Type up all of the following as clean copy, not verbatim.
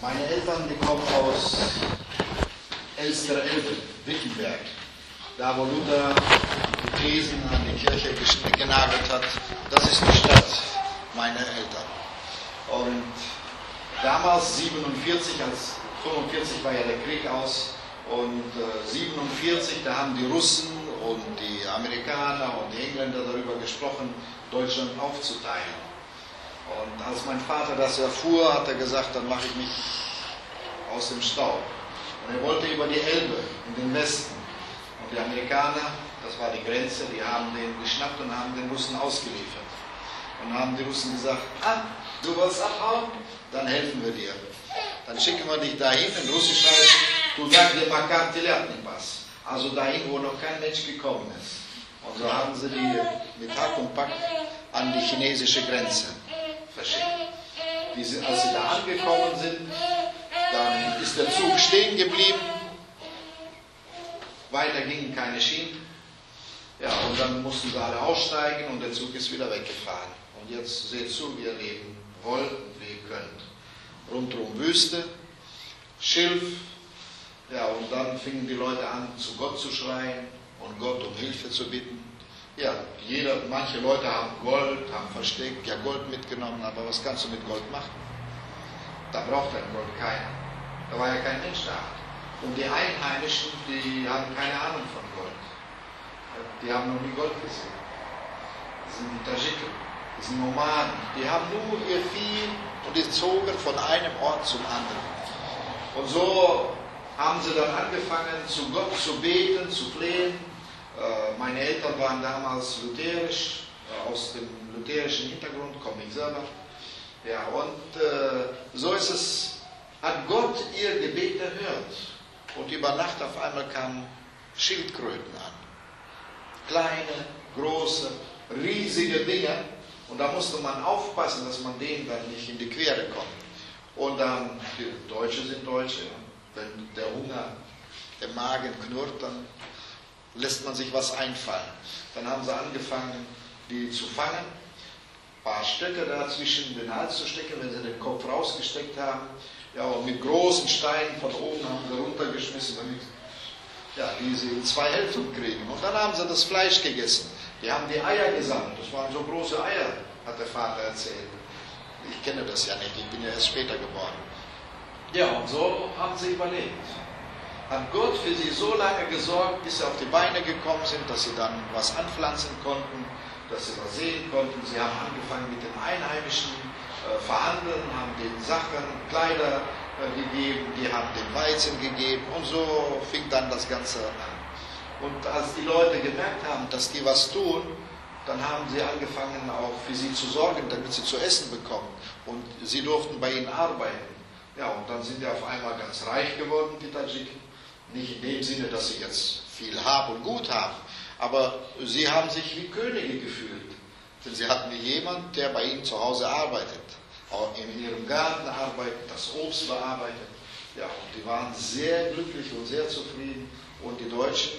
Meine Eltern, die kommen aus Elster-Elbe, Wittenberg. Da, wo Luther die Thesen an die Kirche genagelt hat, das ist die Stadt meiner Eltern. Und damals, 47, als 45 war ja der Krieg aus, und 47, da haben die Russen und die Amerikaner und die Engländer darüber gesprochen, Deutschland aufzuteilen. Und als mein Vater das erfuhr, hat er gesagt, dann mache ich mich aus dem Staub. Und er wollte über die Elbe in den Westen. Und die Amerikaner, das war die Grenze, die haben den geschnappt und haben den Russen ausgeliefert. Und dann haben die Russen gesagt, du willst abhauen? Dann helfen wir dir. Dann schicken wir dich dahin, in Russisch heißt, du sagst dir Makar Telatnipas. Also dahin, wo noch kein Mensch gekommen ist. Und so haben sie die mit Hack und Pack an die chinesische Grenze verschickt. Als sie da angekommen sind, dann ist der Zug stehen geblieben. Weiter gingen keine Schienen. Ja, und dann mussten sie alle aussteigen und der Zug ist wieder weggefahren. Und jetzt seht zu, wie ihr leben wollt und wie ihr könnt. Rundherum Wüste, Schilf. Ja, und dann fingen die Leute an, zu Gott zu schreien und Gott um Hilfe zu bitten. Ja, manche Leute haben Gold, haben versteckt, ja Gold mitgenommen, aber was kannst du mit Gold machen? Da braucht ein Gold keiner. Da war ja kein Mensch da. Und die Einheimischen, die haben keine Ahnung von Gold. Die haben noch nie Gold gesehen. Das sind die Tadschiken, das sind Nomaden. Die haben nur ihr Vieh und die zogen von einem Ort zum anderen. Und so haben sie dann angefangen, zu Gott zu beten, zu flehen. Meine Eltern waren damals lutherisch, aus dem lutherischen Hintergrund komme ich selber. Ja, und so ist es, hat Gott ihr Gebet erhört. Und über Nacht auf einmal kamen Schildkröten an. Kleine, große, riesige Dinge. Und da musste man aufpassen, dass man denen dann nicht in die Quere kommt. Und dann, die Deutsche sind Deutsche. Wenn der Hunger im Magen knurrt, dann lässt man sich was einfallen. Dann haben sie angefangen, die zu fangen. Ein paar Stöcke da zwischen den Hals zu stecken, wenn sie den Kopf rausgesteckt haben. Ja, und mit großen Steinen von oben haben sie runtergeschmissen, damit diese in zwei Hälften kriegen. Und dann haben sie das Fleisch gegessen. Die haben die Eier gesammelt. Das waren so große Eier, hat der Vater erzählt. Ich kenne das ja nicht, ich bin ja erst später geboren. Ja, und so haben sie überlebt. Hat Gott für sie so lange gesorgt, bis sie auf die Beine gekommen sind, dass sie dann was anpflanzen konnten, dass sie was sehen konnten. Sie haben angefangen mit den Einheimischen verhandeln, haben den Sachen, Kleider gegeben, die haben den Weizen gegeben und so fing dann das Ganze an. Und als die Leute gemerkt haben, dass die was tun, dann haben sie angefangen auch für sie zu sorgen, damit sie zu essen bekommen. Und sie durften bei ihnen arbeiten. Ja, und dann sind die auf einmal ganz reich geworden, die Tadschiken. Nicht in dem Sinne, dass sie jetzt viel Hab und Gut haben, aber sie haben sich wie Könige gefühlt. Denn sie hatten jemanden, der bei ihnen zu Hause arbeitet, auch in ihrem Garten arbeitet, das Obst bearbeitet. Ja, und die waren sehr glücklich und sehr zufrieden. Und die Deutschen,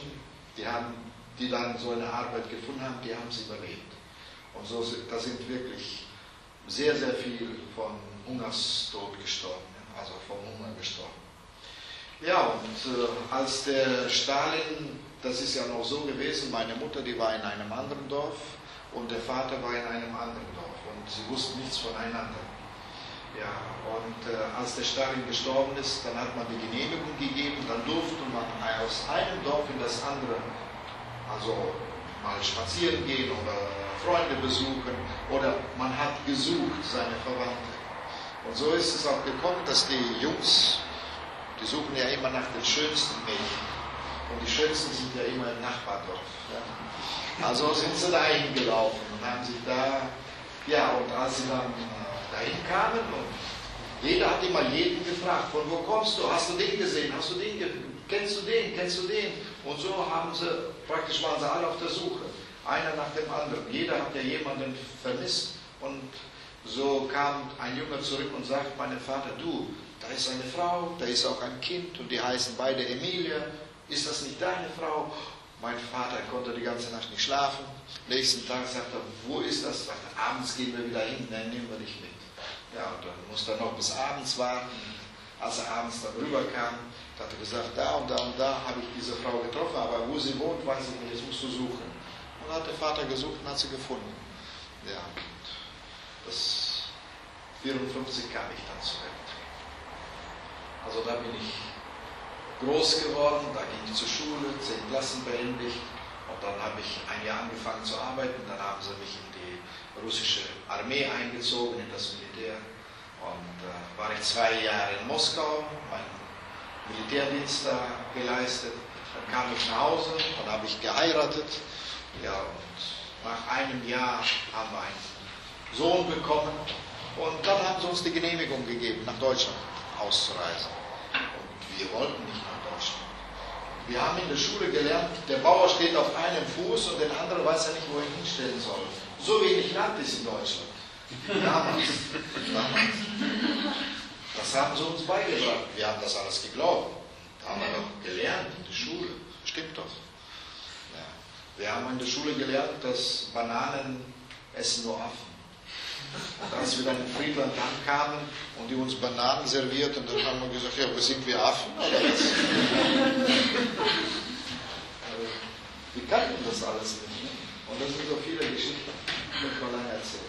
die dann so eine Arbeit gefunden haben, die haben sie überlebt. Und so, da sind wirklich sehr, sehr viele von Hungerstod gestorben, also vom Hunger gestorben. Ja, und als der Stalin, das ist ja noch so gewesen, meine Mutter, die war in einem anderen Dorf und der Vater war in einem anderen Dorf und sie wussten nichts voneinander. Ja, und als der Stalin gestorben ist, dann hat man die Genehmigung gegeben, dann durfte man aus einem Dorf in das andere, also mal spazieren gehen oder Freunde besuchen oder man hat gesucht seine Verwandte. Und so ist es auch gekommen, dass die Jungs, die suchen ja immer nach den schönsten Mädchen. Und die schönsten sind ja immer im Nachbardorf. Ja. Also sind sie dahin gelaufen und haben sich da, ja, und als sie dann dahin kamen, und jeder hat immer jeden gefragt, von wo kommst du, hast du den gesehen, hast du den kennst du den, kennst du den? Und so haben sie, praktisch waren sie alle auf der Suche, einer nach dem anderen. Jeder hat ja jemanden vermisst und so kam ein Junge zurück und sagt meinem Vater, du, da ist eine Frau, da ist auch ein Kind und die heißen beide Emilia. Ist das nicht deine Frau? Mein Vater konnte die ganze Nacht nicht schlafen. Nächsten Tag sagt er, wo ist das? Sagt er, abends gehen wir wieder hin, dann nehmen wir dich mit. Ja, und dann muss er noch bis abends warten. Als er abends dann rüberkam, hat er gesagt, da und da habe ich diese Frau getroffen, aber wo sie wohnt, weiß ich nicht, jetzt musst du suchen. Und dann hat der Vater gesucht und hat sie gefunden. Ja, das 54 kam ich dann zurück. Also da bin ich groß geworden, da ging ich zur Schule, 10 Klassen beendigt und dann habe ich ein Jahr angefangen zu arbeiten, dann haben sie mich in die russische Armee eingezogen, in das Militär und war ich 2 Jahre in Moskau, meinen Militärdienst da geleistet, dann kam ich nach Hause, dann habe ich geheiratet, ja, und nach einem Jahr haben wir einen Sohn bekommen und dann haben sie uns die Genehmigung gegeben, nach Deutschland auszureisen. Und wir wollten nicht nach Deutschland. Wir haben in der Schule gelernt, der Bauer steht auf einem Fuß und der andere weiß ja nicht, wo er ihn hinstellen soll. So wenig Land ist in Deutschland. Damals. Das haben sie uns beigebracht. Wir haben das alles geglaubt. Das haben wir doch gelernt in der Schule. Stimmt doch. Ja. Wir haben in der Schule gelernt, dass Bananen essen nur Affen. Und als wir dann in Friedland ankamen und die uns Bananen servierten, dann haben wir gesagt, ja, sind wir Affen oder was? Wir kannten das alles nicht. Ne? Und das sind so viele Geschichten, die ich mal lange erzählt.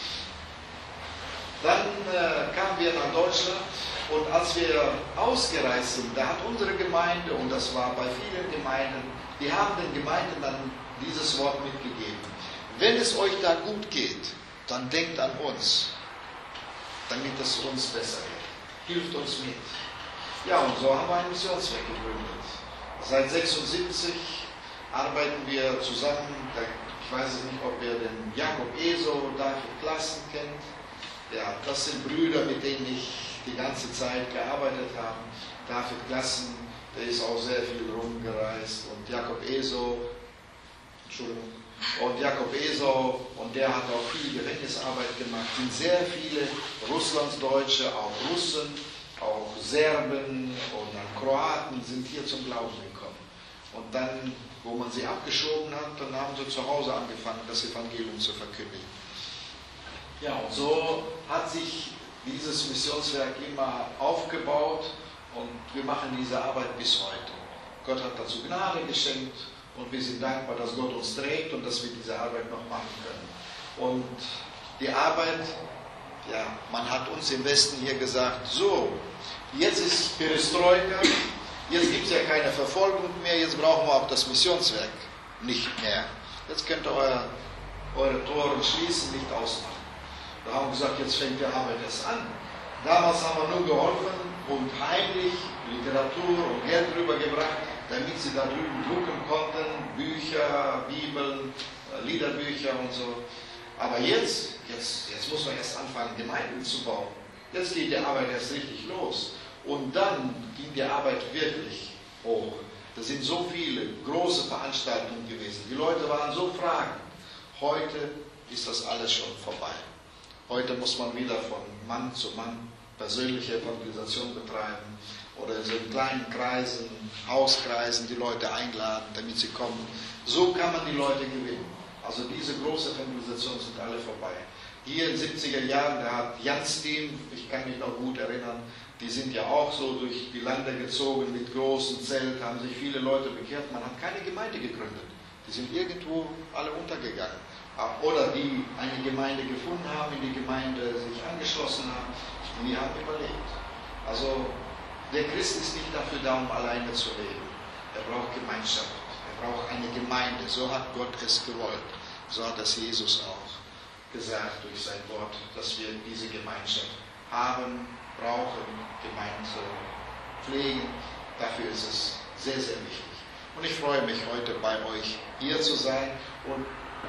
Dann kamen wir nach Deutschland und als wir ausgereist sind, da hat unsere Gemeinde, und das war bei vielen Gemeinden, die haben den Gemeinden dann dieses Wort mitgegeben. Wenn es euch da gut geht, dann denkt an uns, damit es uns besser geht. Hilft uns mit. Ja, und so haben wir einen Missionswerk gegründet. Seit 1976 arbeiten wir zusammen. Ich weiß nicht, ob ihr den Jakob Eso, David Klassen kennt. Ja, das sind Brüder, mit denen ich die ganze Zeit gearbeitet habe. David Klassen, der ist auch sehr viel rumgereist. Und Jakob Eso, und Jakob Eso, und der hat auch viel Gefängnisarbeit gemacht. Sind sehr viele Russlandsdeutsche, auch Russen, auch Serben und dann Kroaten sind hier zum Glauben gekommen. Und dann, wo man sie abgeschoben hat, dann haben sie zu Hause angefangen, das Evangelium zu verkündigen. Ja, und so hat sich dieses Missionswerk immer aufgebaut und wir machen diese Arbeit bis heute. Gott hat dazu Gnade geschenkt und wir sind dankbar, dass Gott uns trägt und dass wir diese Arbeit noch machen können. Und die Arbeit, ja, man hat uns im Westen hier gesagt, so, jetzt ist Perestroika, jetzt gibt es ja keine Verfolgung mehr, jetzt brauchen wir auch das Missionswerk nicht mehr. Jetzt könnt ihr eure Tore schließen, nicht ausmachen. Da haben wir gesagt, jetzt fängt die Arbeit erst an. Damals haben wir nur geholfen und heimlich Literatur und Geld rübergebracht, damit sie da drüben drucken konnten, Bücher, Bibeln, Liederbücher und so. Aber jetzt muss man erst anfangen, Gemeinden zu bauen. Jetzt geht die Arbeit erst richtig los. Und dann ging die Arbeit wirklich hoch. Das sind so viele große Veranstaltungen gewesen. Die Leute waren so fragend. Heute ist das alles schon vorbei. Heute muss man wieder von Mann zu Mann persönliche Evangelisation betreiben oder in so kleinen Kreisen, Hauskreisen die Leute einladen, damit sie kommen. So kann man die Leute gewinnen. Also diese große Evangelisation sind alle vorbei. Hier in den 70er Jahren, da hat Jans Team, ich kann mich noch gut erinnern, die sind ja auch so durch die Länder gezogen mit großen Zelten, haben sich viele Leute bekehrt. Man hat keine Gemeinde gegründet. Die sind irgendwo alle untergegangen. Oder die eine Gemeinde gefunden haben, in die Gemeinde sich angeschlossen haben, die haben überlebt. Also der Christ ist nicht dafür da, um alleine zu leben. Er braucht Gemeinschaft, er braucht eine Gemeinde. So hat Gott es gewollt. So hat es Jesus auch gesagt durch sein Wort, dass wir diese Gemeinschaft haben, brauchen, gemeinsam pflegen. Dafür ist es sehr, sehr wichtig. Und ich freue mich heute bei euch hier zu sein und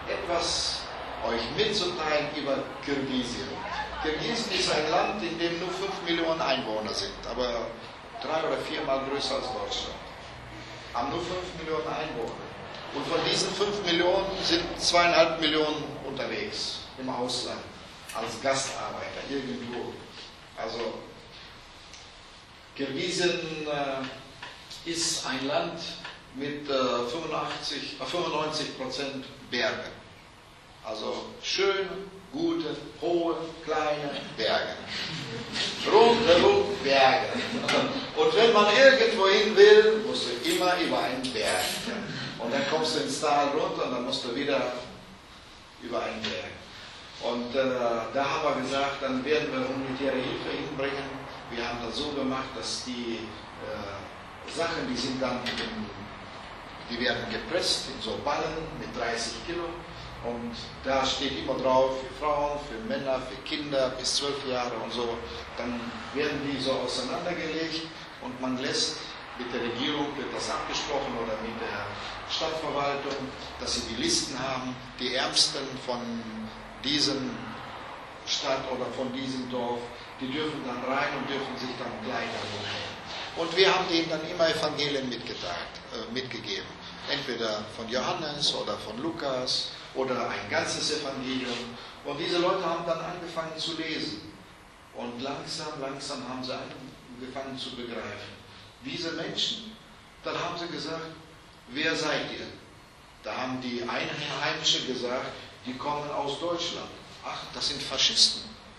etwas euch mitzuteilen über Kirgisien. Kirgisien ist ein Land, in dem nur 5 Millionen Einwohner sind, aber 3 oder 4 Mal größer als Deutschland. Haben nur 5 Millionen Einwohner. Und von diesen 5 Millionen sind 2,5 Millionen unterwegs im Ausland, als Gastarbeiter irgendwo. Also Kirgisien ist ein Land mit 95% Bergen. Also schöne, gute, hohe, kleine Berge. Rundherum Berge. Berge. Und wenn man irgendwo hin will, musst du immer über einen Berg. Und dann kommst du ins Tal runter und dann musst du wieder über einen Berg. Und da haben wir gesagt, dann werden wir humanitäre Hilfe hinbringen. Wir haben das so gemacht, dass die Sachen, die sind dann die werden gepresst in so Ballen mit 30 Kilo. Und da steht immer drauf, für Frauen, für Männer, für Kinder bis 12 Jahre und so. Dann werden die so auseinandergelegt und man lässt, mit der Regierung wird das abgesprochen oder mit der Stadtverwaltung, dass sie die Listen haben, die Ärmsten von diesem Stadt oder von diesem Dorf, die dürfen dann rein und dürfen sich dann Kleider holen. Und wir haben denen dann immer Evangelien mitgegeben. Entweder von Johannes oder von Lukas oder ein ganzes Evangelium. Und diese Leute haben dann angefangen zu lesen. Und langsam haben sie angefangen zu begreifen. Diese Menschen, dann haben sie gesagt, wer seid ihr? Da haben die Einheimischen gesagt, die kommen aus Deutschland. Ach, das sind Faschisten.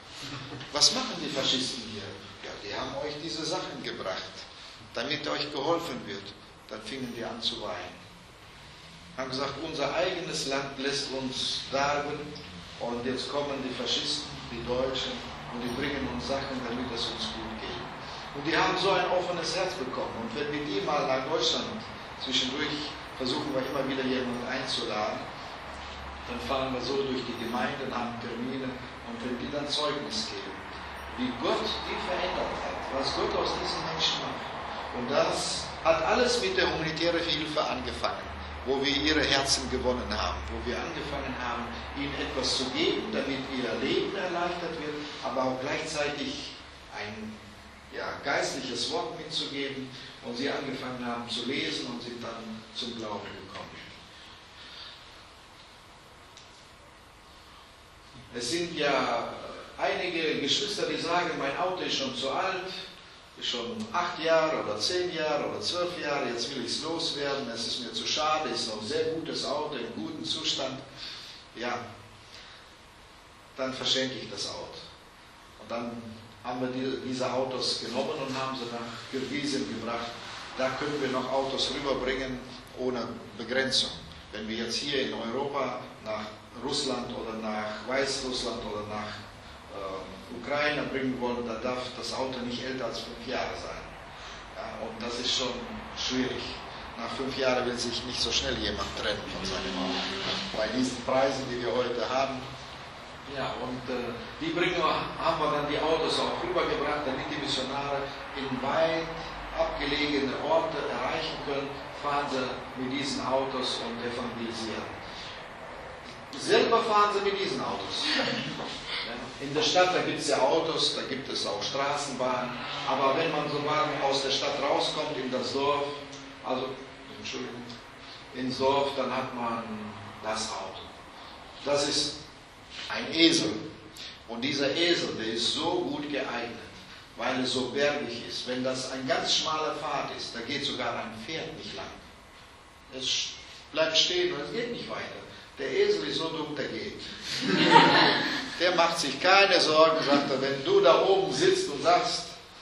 Was machen die Faschisten hier? Ja, die haben euch diese Sachen gebracht, damit euch geholfen wird. Dann fingen die an zu weinen. Haben gesagt, unser eigenes Land lässt uns darben und jetzt kommen die Faschisten, die Deutschen, und die bringen uns Sachen, damit es uns gut geht. Und die haben so ein offenes Herz bekommen. Und wenn wir die mal nach Deutschland, zwischendurch versuchen wir immer wieder jemanden einzuladen, dann fahren wir so durch die Gemeinden, haben Termine, und wenn die dann Zeugnis geben, wie Gott die verändert hat, was Gott aus diesen Menschen macht. Und das hat alles mit der humanitären Hilfe angefangen, wo wir ihre Herzen gewonnen haben, wo wir angefangen haben, ihnen etwas zu geben, damit ihr Leben erleichtert wird, aber auch gleichzeitig ein geistliches Wort mitzugeben, und sie angefangen haben zu lesen und sind dann zum Glauben gekommen. Es sind ja einige Geschwister, die sagen, mein Auto ist schon zu alt, ist schon 8 Jahre oder 10 Jahre oder 12 Jahre, jetzt will ich es loswerden, es ist mir zu schade, ist noch ein sehr gutes Auto, in gutem Zustand. Ja, dann verschenke ich das Auto. Und dann haben wir diese Autos genommen und haben sie nach Kirgisien gebracht. Da können wir noch Autos rüberbringen ohne Begrenzung. Wenn wir jetzt hier in Europa nach Russland oder nach Weißrussland oder nach Ukraine bringen wollen, da darf das Auto nicht älter als 5 Jahre sein. Ja, und das ist schon schwierig. Nach 5 Jahren will sich nicht so schnell jemand trennen von seinem Auto. Bei diesen Preisen, die wir heute haben. Ja, und die haben wir dann die Autos auch rübergebracht, damit die Missionare in weit abgelegene Orte erreichen können, fahren sie mit diesen Autos und evangelisieren. Selber fahren sie mit diesen Autos. In der Stadt, da gibt es ja Autos, da gibt es auch Straßenbahnen, aber wenn man sogar aus der Stadt rauskommt in das Dorf, ins Dorf, dann hat man das Auto. Das ist ein Esel. Und dieser Esel, der ist so gut geeignet, weil es so bergig ist. Wenn das ein ganz schmaler Pfad ist, da geht sogar ein Pferd nicht lang. Es bleibt stehen und es geht nicht weiter. Der Esel ist so dumm, der geht. Der macht sich keine Sorgen, sagt er, wenn du da oben sitzt und sagst,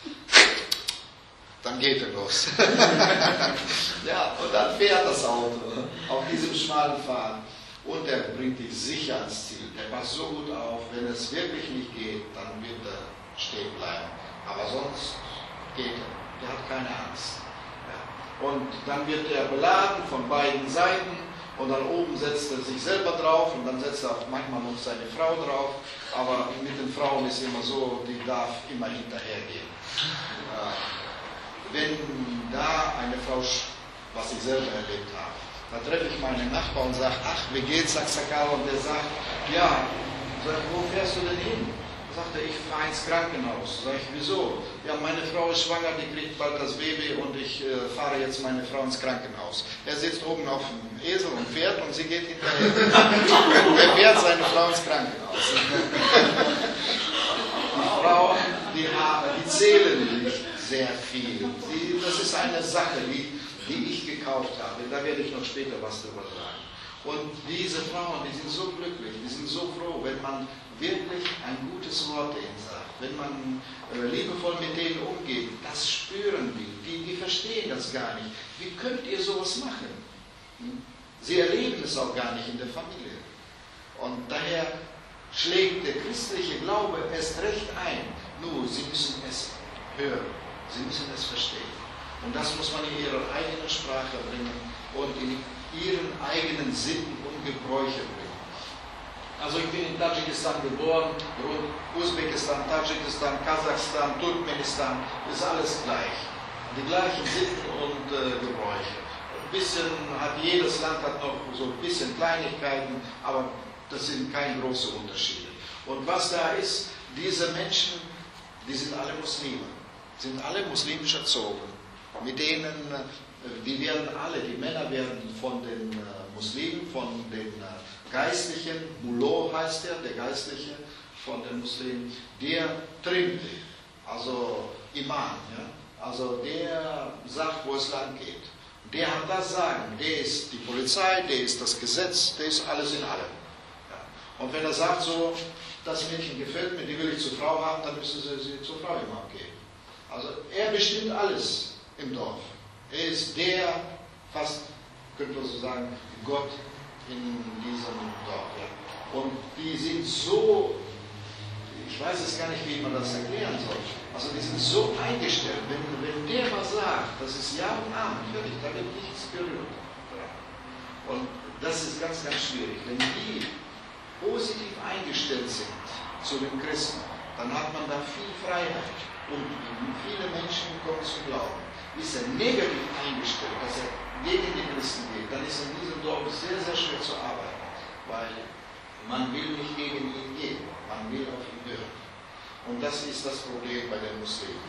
dann geht er los. Ja, und dann fährt das Auto auf diesem schmalen Pfad und er bringt dich sicher ans Ziel. Der passt so gut auf, wenn es wirklich nicht geht, dann wird er stehen bleiben. Aber sonst geht er. Der hat keine Angst. Ja. Und dann wird er beladen von beiden Seiten. Und dann oben setzt er sich selber drauf und dann setzt er auch manchmal noch seine Frau drauf. Aber mit den Frauen ist immer so, die darf immer hinterhergehen. Wenn da eine Frau, was ich selber erlebt habe, da treffe ich meinen Nachbarn und sage, ach, wie geht's, sagt Sakala? Und der sagt, ja, wo fährst du denn hin? Sagt er, ich fahre ins Krankenhaus. Sag ich, wieso? Ja, meine Frau ist schwanger, die kriegt bald das Baby und ich fahre jetzt meine Frau ins Krankenhaus. Er sitzt oben auf dem Esel und fährt und sie geht hinterher. Er fährt seine Frau ins Krankenhaus. Die Frauen, die zählen nicht sehr viel. Das ist eine Sache, die ich gekauft habe. Da werde ich noch später was drüber sagen. Und diese Frauen, die sind so glücklich, die sind so froh, wenn man wirklich ein gutes Wort ihnen sagt, wenn man liebevoll mit denen umgeht, verstehen das gar nicht. Wie könnt ihr sowas machen? Sie erleben es auch gar nicht in der Familie. Und daher schlägt der christliche Glaube erst recht ein. Nur, sie müssen es hören. Sie müssen es verstehen. Und das muss man in ihrer eigenen Sprache bringen und in ihren eigenen Sitten und Gebräuche bringen. Also ich bin in Tadschikistan geboren, Usbekistan, Tadschikistan, Kasachstan, Turkmenistan, ist alles gleich. Die gleichen Sitten und Gebräuche. Ein bisschen hat jedes Land hat noch so ein bisschen Kleinigkeiten, aber das sind keine großen Unterschiede. Und was da ist, diese Menschen, die sind alle Muslime, sind alle muslimisch erzogen. Mit denen, die Männer werden von den Muslimen, von den Geistlichen, Mullah heißt der Geistliche von den Muslimen, der trinkt, also Imam, ja? Also der sagt, wo es lang geht. Der hat das Sagen, der ist die Polizei, der ist das Gesetz, der ist alles in allem. Ja? Und wenn er sagt so, das Mädchen gefällt mir, die will ich zur Frau haben, dann müssen sie zur Frau Imam gehen. Also er bestimmt alles im Dorf. Er ist der, fast, könnte man so sagen, Gott in diesem Dorf. Ja. Und die sind so, ich weiß es gar nicht, wie man das erklären soll, also die sind so eingestellt, wenn der mal sagt, das ist Ja und Amen, völlig, da wird nichts berührt. Ja. Und das ist ganz, ganz schwierig. Wenn die positiv eingestellt sind zu den Christen, dann hat man da viel Freiheit und viele Menschen kommen zum Glauben. Ist er negativ eingestellt, dass er gegen die Christen geht, dann ist in diesem Dorf sehr, sehr schwer zu arbeiten, weil man will nicht gegen ihn gehen, man will auf ihn hören. Und das ist das Problem bei den Muslimen.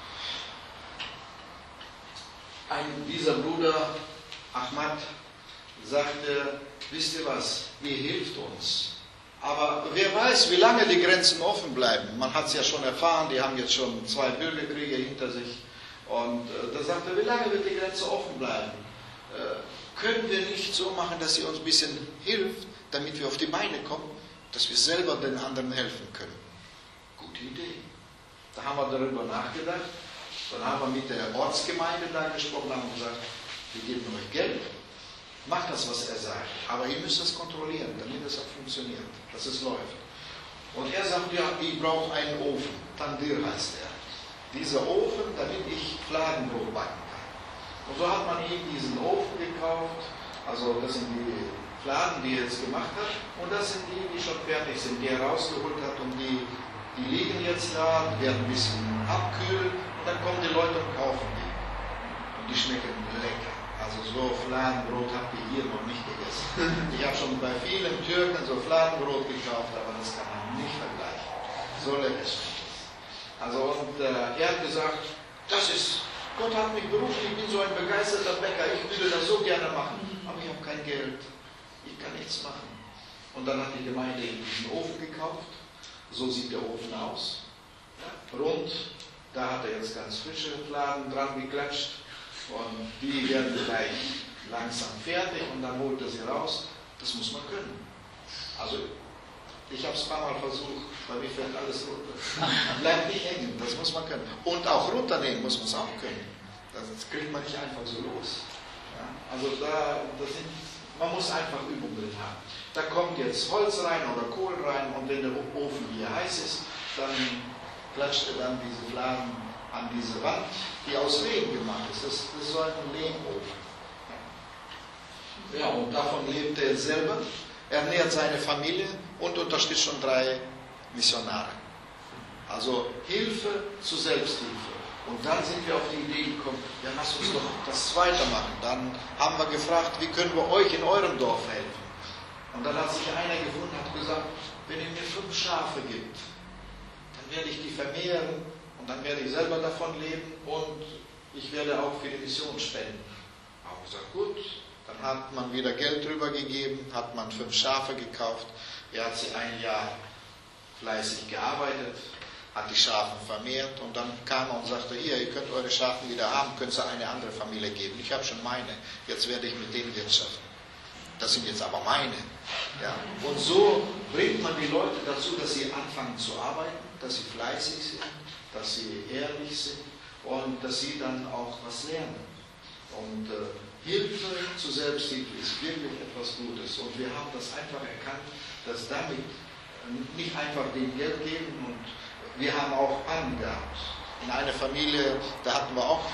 Dieser Bruder Ahmad sagte, wisst ihr was, ihr hilft uns. Aber wer weiß, wie lange die Grenzen offen bleiben. Man hat es ja schon erfahren, die haben jetzt schon 2 Bürgerkriege hinter sich. Und da sagte er, wie lange wird die Grenze offen bleiben? Können wir nicht so machen, dass sie uns ein bisschen hilft, damit wir auf die Beine kommen, dass wir selber den anderen helfen können? Gute Idee. Da haben wir darüber nachgedacht. Dann haben wir mit der Ortsgemeinde da gesprochen, haben gesagt, wir geben euch Geld, macht das, was er sagt, aber ihr müsst das kontrollieren, damit es auch funktioniert, dass es läuft. Und er sagt, ja, ich brauche einen Ofen, Tandir heißt er. Dieser Ofen, damit ich Fladenbrot backen kann. Und so hat man ihm diesen Ofen gekauft, also das sind die Fladen, die er jetzt gemacht hat, und das sind die, die schon fertig sind, die er rausgeholt hat, und die liegen jetzt da, werden ein bisschen abkühlen, und dann kommen die Leute und kaufen die. Und die schmecken lecker. Also so Fladenbrot habt ihr hier noch nicht gegessen. Ich habe schon bei vielen Türken so Fladenbrot gekauft, aber das kann man nicht vergleichen. So lecker schmeckt es. Also und er hat gesagt, Gott hat mich berufen, ich bin so ein begeisterter Bäcker, ich würde das so gerne machen, aber ich habe kein Geld, ich kann nichts machen. Und dann hat die Gemeinde diesen Ofen gekauft, so sieht der Ofen aus, ja, rund, da hat er jetzt ganz frische Fladen dran geklatscht und die werden gleich langsam fertig und dann holt er sie raus, das muss man können. Also ich habe es ein paar Mal versucht, bei mir fällt alles runter. Bleibt nicht hängen, das muss man können. Und auch runternehmen muss man es auch können. Das kriegt man nicht einfach so los. Ja, also man muss einfach Übung drin haben. Da kommt jetzt Holz rein oder Kohl rein und wenn der Ofen hier heiß ist, dann klatscht er dann diese Fladen an diese Wand, die aus Lehm gemacht ist. Das ist so ein Lehmofen. Ja, und davon lebt er selber. Er ernährt seine Familie und unterstützt schon 3 Missionare. Also Hilfe zur Selbsthilfe. Und dann sind wir auf die Idee gekommen, ja, lass uns doch das weitermachen. Dann haben wir gefragt, wie können wir euch in eurem Dorf helfen? Und dann hat sich einer gefunden und hat gesagt, wenn ihr mir 5 Schafe gibt, dann werde ich die vermehren und dann werde ich selber davon leben und ich werde auch für die Mission spenden. Aber ich gesagt, gut. Dann hat man wieder Geld drüber gegeben, hat man 5 Schafe gekauft. Er hat sie ein Jahr fleißig gearbeitet, hat die Schafe vermehrt und dann kam er und sagte, hier, ihr könnt eure Schafe wieder haben, könnt ihr eine andere Familie geben. Ich habe schon meine, jetzt werde ich mit denen wirtschaften. Das sind jetzt aber meine. Ja. Und so bringt man die Leute dazu, dass sie anfangen zu arbeiten, dass sie fleißig sind, dass sie ehrlich sind und dass sie dann auch was lernen. Und Hilfe zur Selbsthilfe ist wirklich etwas Gutes. Und wir haben das einfach erkannt, dass damit nicht einfach dem Geld geben. Und wir haben auch Pannen gehabt. In einer Familie, da hatten wir auch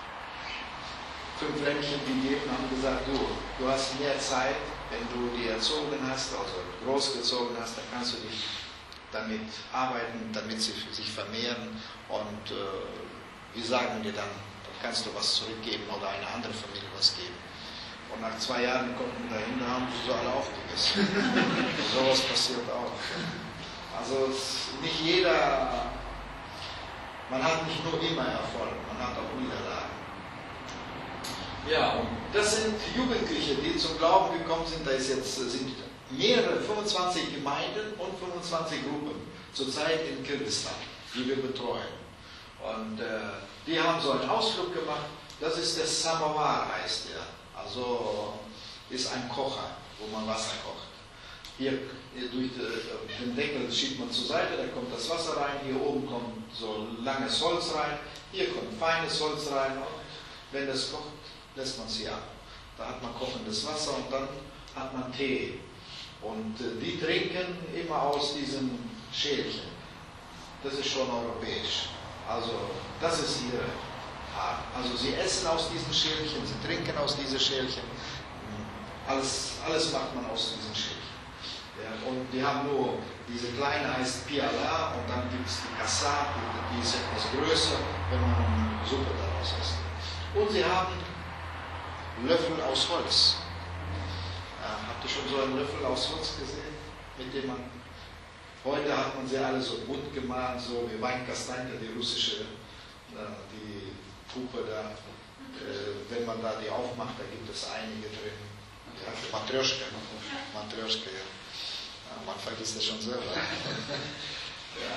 5 Lämmchen gegeben, haben gesagt, du hast mehr Zeit, wenn du die erzogen hast, also großgezogen hast, dann kannst du dich damit arbeiten, damit sie sich vermehren. Und wir sagen dir dann kannst du was zurückgeben oder eine andere Familie was geben. Und nach 2 Jahren konnten wir dahin, da haben sie so alle aufgegessen. Sowas passiert auch. Also nicht jeder, man hat nicht nur immer Erfolg, man hat auch Niederlagen. Ja, und das sind Jugendliche, die zum Glauben gekommen sind. Da sind mehrere, 25 Gemeinden und 25 Gruppen zurzeit in Kirgisistan, die wir betreuen. Und die haben so einen Ausflug gemacht. Das ist der Samovar, heißt der. Also ist ein Kocher, wo man Wasser kocht. Hier durch den Deckel schiebt man zur Seite, da kommt das Wasser rein. Hier oben kommt so langes Holz rein. Hier kommt feines Holz rein. Und wenn das kocht, lässt man sie ab. Da hat man kochendes Wasser und dann hat man Tee. Und die trinken immer aus diesem Schälchen. Das ist schon europäisch. Also das ist ihre Art. Also sie essen aus diesen Schälchen, sie trinken aus diesen Schälchen. Alles macht man aus diesen Schälchen. Ja, und die haben nur, diese kleine heißt Piala und dann gibt es die Kassa, die ist etwas größer, wenn man Suppe daraus isst. Und sie haben Löffel aus Holz. Habt ihr schon so einen Löffel aus Holz gesehen, mit dem man... Heute hat man sie alle so bunt gemalt, so wie Weinkastanke, die russische, die Puppe da. Wenn man da die aufmacht, da gibt es einige drin. Ja, Matryoshka, ja. Man vergisst das schon selber. Ja.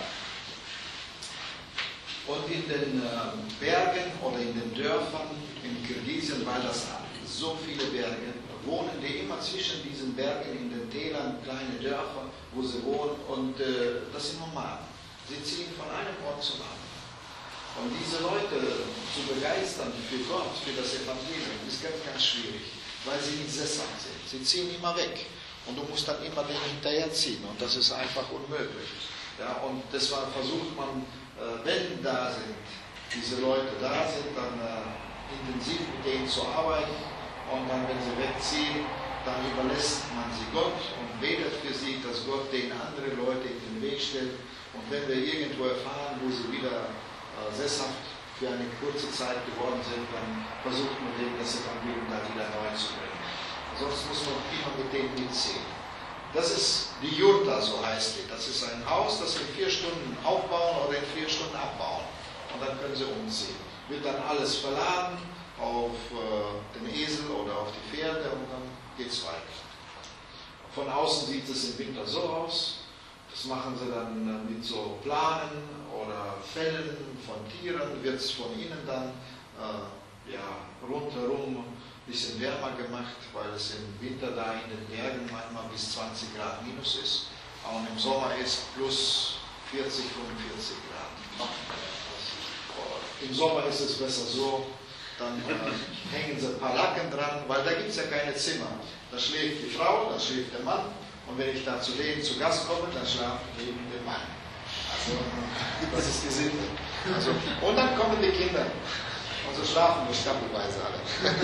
Und in den Bergen oder in den Dörfern in Kirgisien, weil das so viele Berge, wohnen die immer zwischen diesen Bergen in den Tälern, kleine Dörfer, wo sie wohnen, und das sind Nomaden. Sie ziehen von einem Ort zum anderen. Und diese Leute zu begeistern für Gott, für das Evangelium, ist ganz, ganz schwierig, weil sie nicht sesshaft sind. Sie ziehen immer weg und du musst dann immer denen hinterherziehen und das ist einfach unmöglich. Ja, und deshalb versucht man, wenn da sind, diese Leute da sind, dann intensiv mit denen zu arbeiten. Und dann, wenn sie wegziehen, dann überlässt man sie Gott und betet für sie, dass Gott denen andere Leute in den Weg stellt. Und wenn wir irgendwo erfahren, wo sie wieder sesshaft für eine kurze Zeit geworden sind, dann versucht man denen das Evangelium da wieder neu zu bringen. Sonst muss man immer mit denen mitziehen. Das ist die Jurta, so heißt die. Das ist ein Haus, das wir 4 Stunden aufbauen oder in 4 Stunden abbauen. Und dann können sie umziehen. Wird dann alles verladen auf den Esel oder auf die Pferde und dann geht es weiter. Von außen sieht es im Winter so aus. Das machen sie dann mit so Planen oder Fellen von Tieren, wird es von innen dann rundherum ein bisschen wärmer gemacht, weil es im Winter da in den Bergen manchmal bis 20 Grad minus ist. Und im Sommer ist plus 40, 45 Grad. Im Sommer ist es besser so. Dann hängen sie ein paar Laken dran, weil da gibt es ja keine Zimmer. Da schläft die Frau, da schläft der Mann und wenn ich da zu denen zu Gast komme, dann schlafe ich neben dem Mann. Also, das ist die Sitte. Also, und dann kommen die Kinder und so schlafen wir stapelweise alle.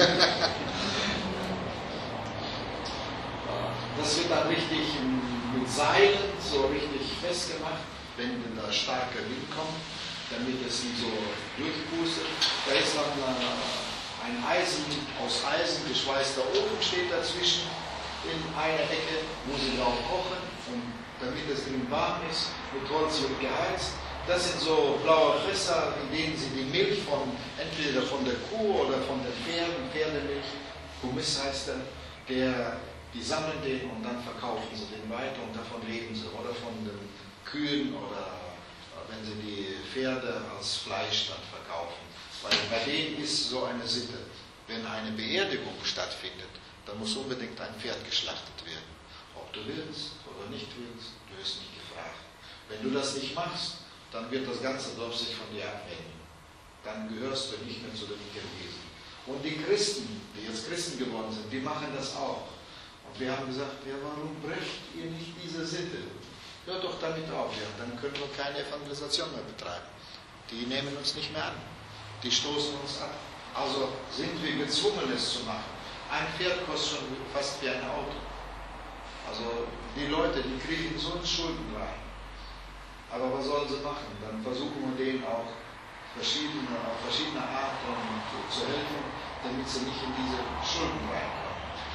Das wird dann richtig mit Seilen so richtig festgemacht, wenn da starker Wind kommt, damit es nicht so durchpustet. Da ist dann ein aus Eisen geschweißter Ofen steht dazwischen in einer Ecke, wo sie drauf kochen und damit es drin warm ist, mit Holz wird geheizt. Das sind so blaue Fässer, in denen sie die Milch entweder von der Kuh oder von den Pferden, Pferdemilch, Kumiss heißt die sammeln den und dann verkaufen sie den weiter und davon leben sie. Oder von den Kühen oder wenn sie die Pferde als Fleisch dann verkaufen. Weil bei denen ist so eine Sitte, wenn eine Beerdigung stattfindet, dann muss unbedingt ein Pferd geschlachtet werden. Ob du willst oder nicht willst, du wirst nicht gefragt. Wenn du das nicht machst, dann wird das ganze Dorf sich von dir abwenden. dann gehörst du nicht mehr zu den Kirgisen. Und die Christen, die jetzt Christen geworden sind, die machen das auch. Und wir haben gesagt, ja, warum brecht ihr nicht diese Sitte? Hört doch damit auf, ja, dann können wir keine Evangelisation mehr betreiben. Die nehmen uns nicht mehr an. Die stoßen uns ab. Also sind wir gezwungen, es zu machen. Ein Pferd kostet schon fast wie ein Auto. Also die Leute, die kriegen so in Schulden rein. Aber was sollen sie machen? Dann versuchen wir denen auch auf verschiedene Arten zu helfen, damit sie nicht in diese Schulden reinkommen.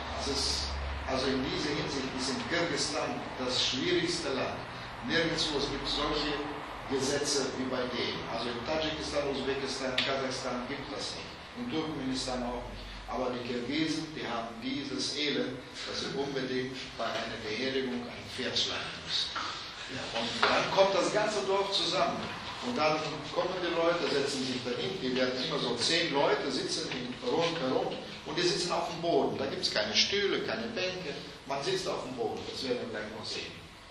Also in dieser Hinsicht ist in Kirgisistan das schwierigste Land. Nirgendwo es gibt solche Gesetze wie bei denen. Also in Tadschikistan, Usbekistan, Kasachstan gibt das nicht. In Turkmenistan auch nicht. Aber die Kirgisen, die haben dieses Elend, dass sie unbedingt bei einer Beerdigung ein Pferd schlachten müssen. Ja, und dann kommt das ganze Dorf zusammen. Und dann kommen die Leute, setzen sich dahin, die werden immer so 10 Leute sitzen rundherum und die sitzen auf dem Boden. Da gibt es keine Stühle, keine Bänke, man sitzt auf dem Boden, das werden wir gleich noch sehen.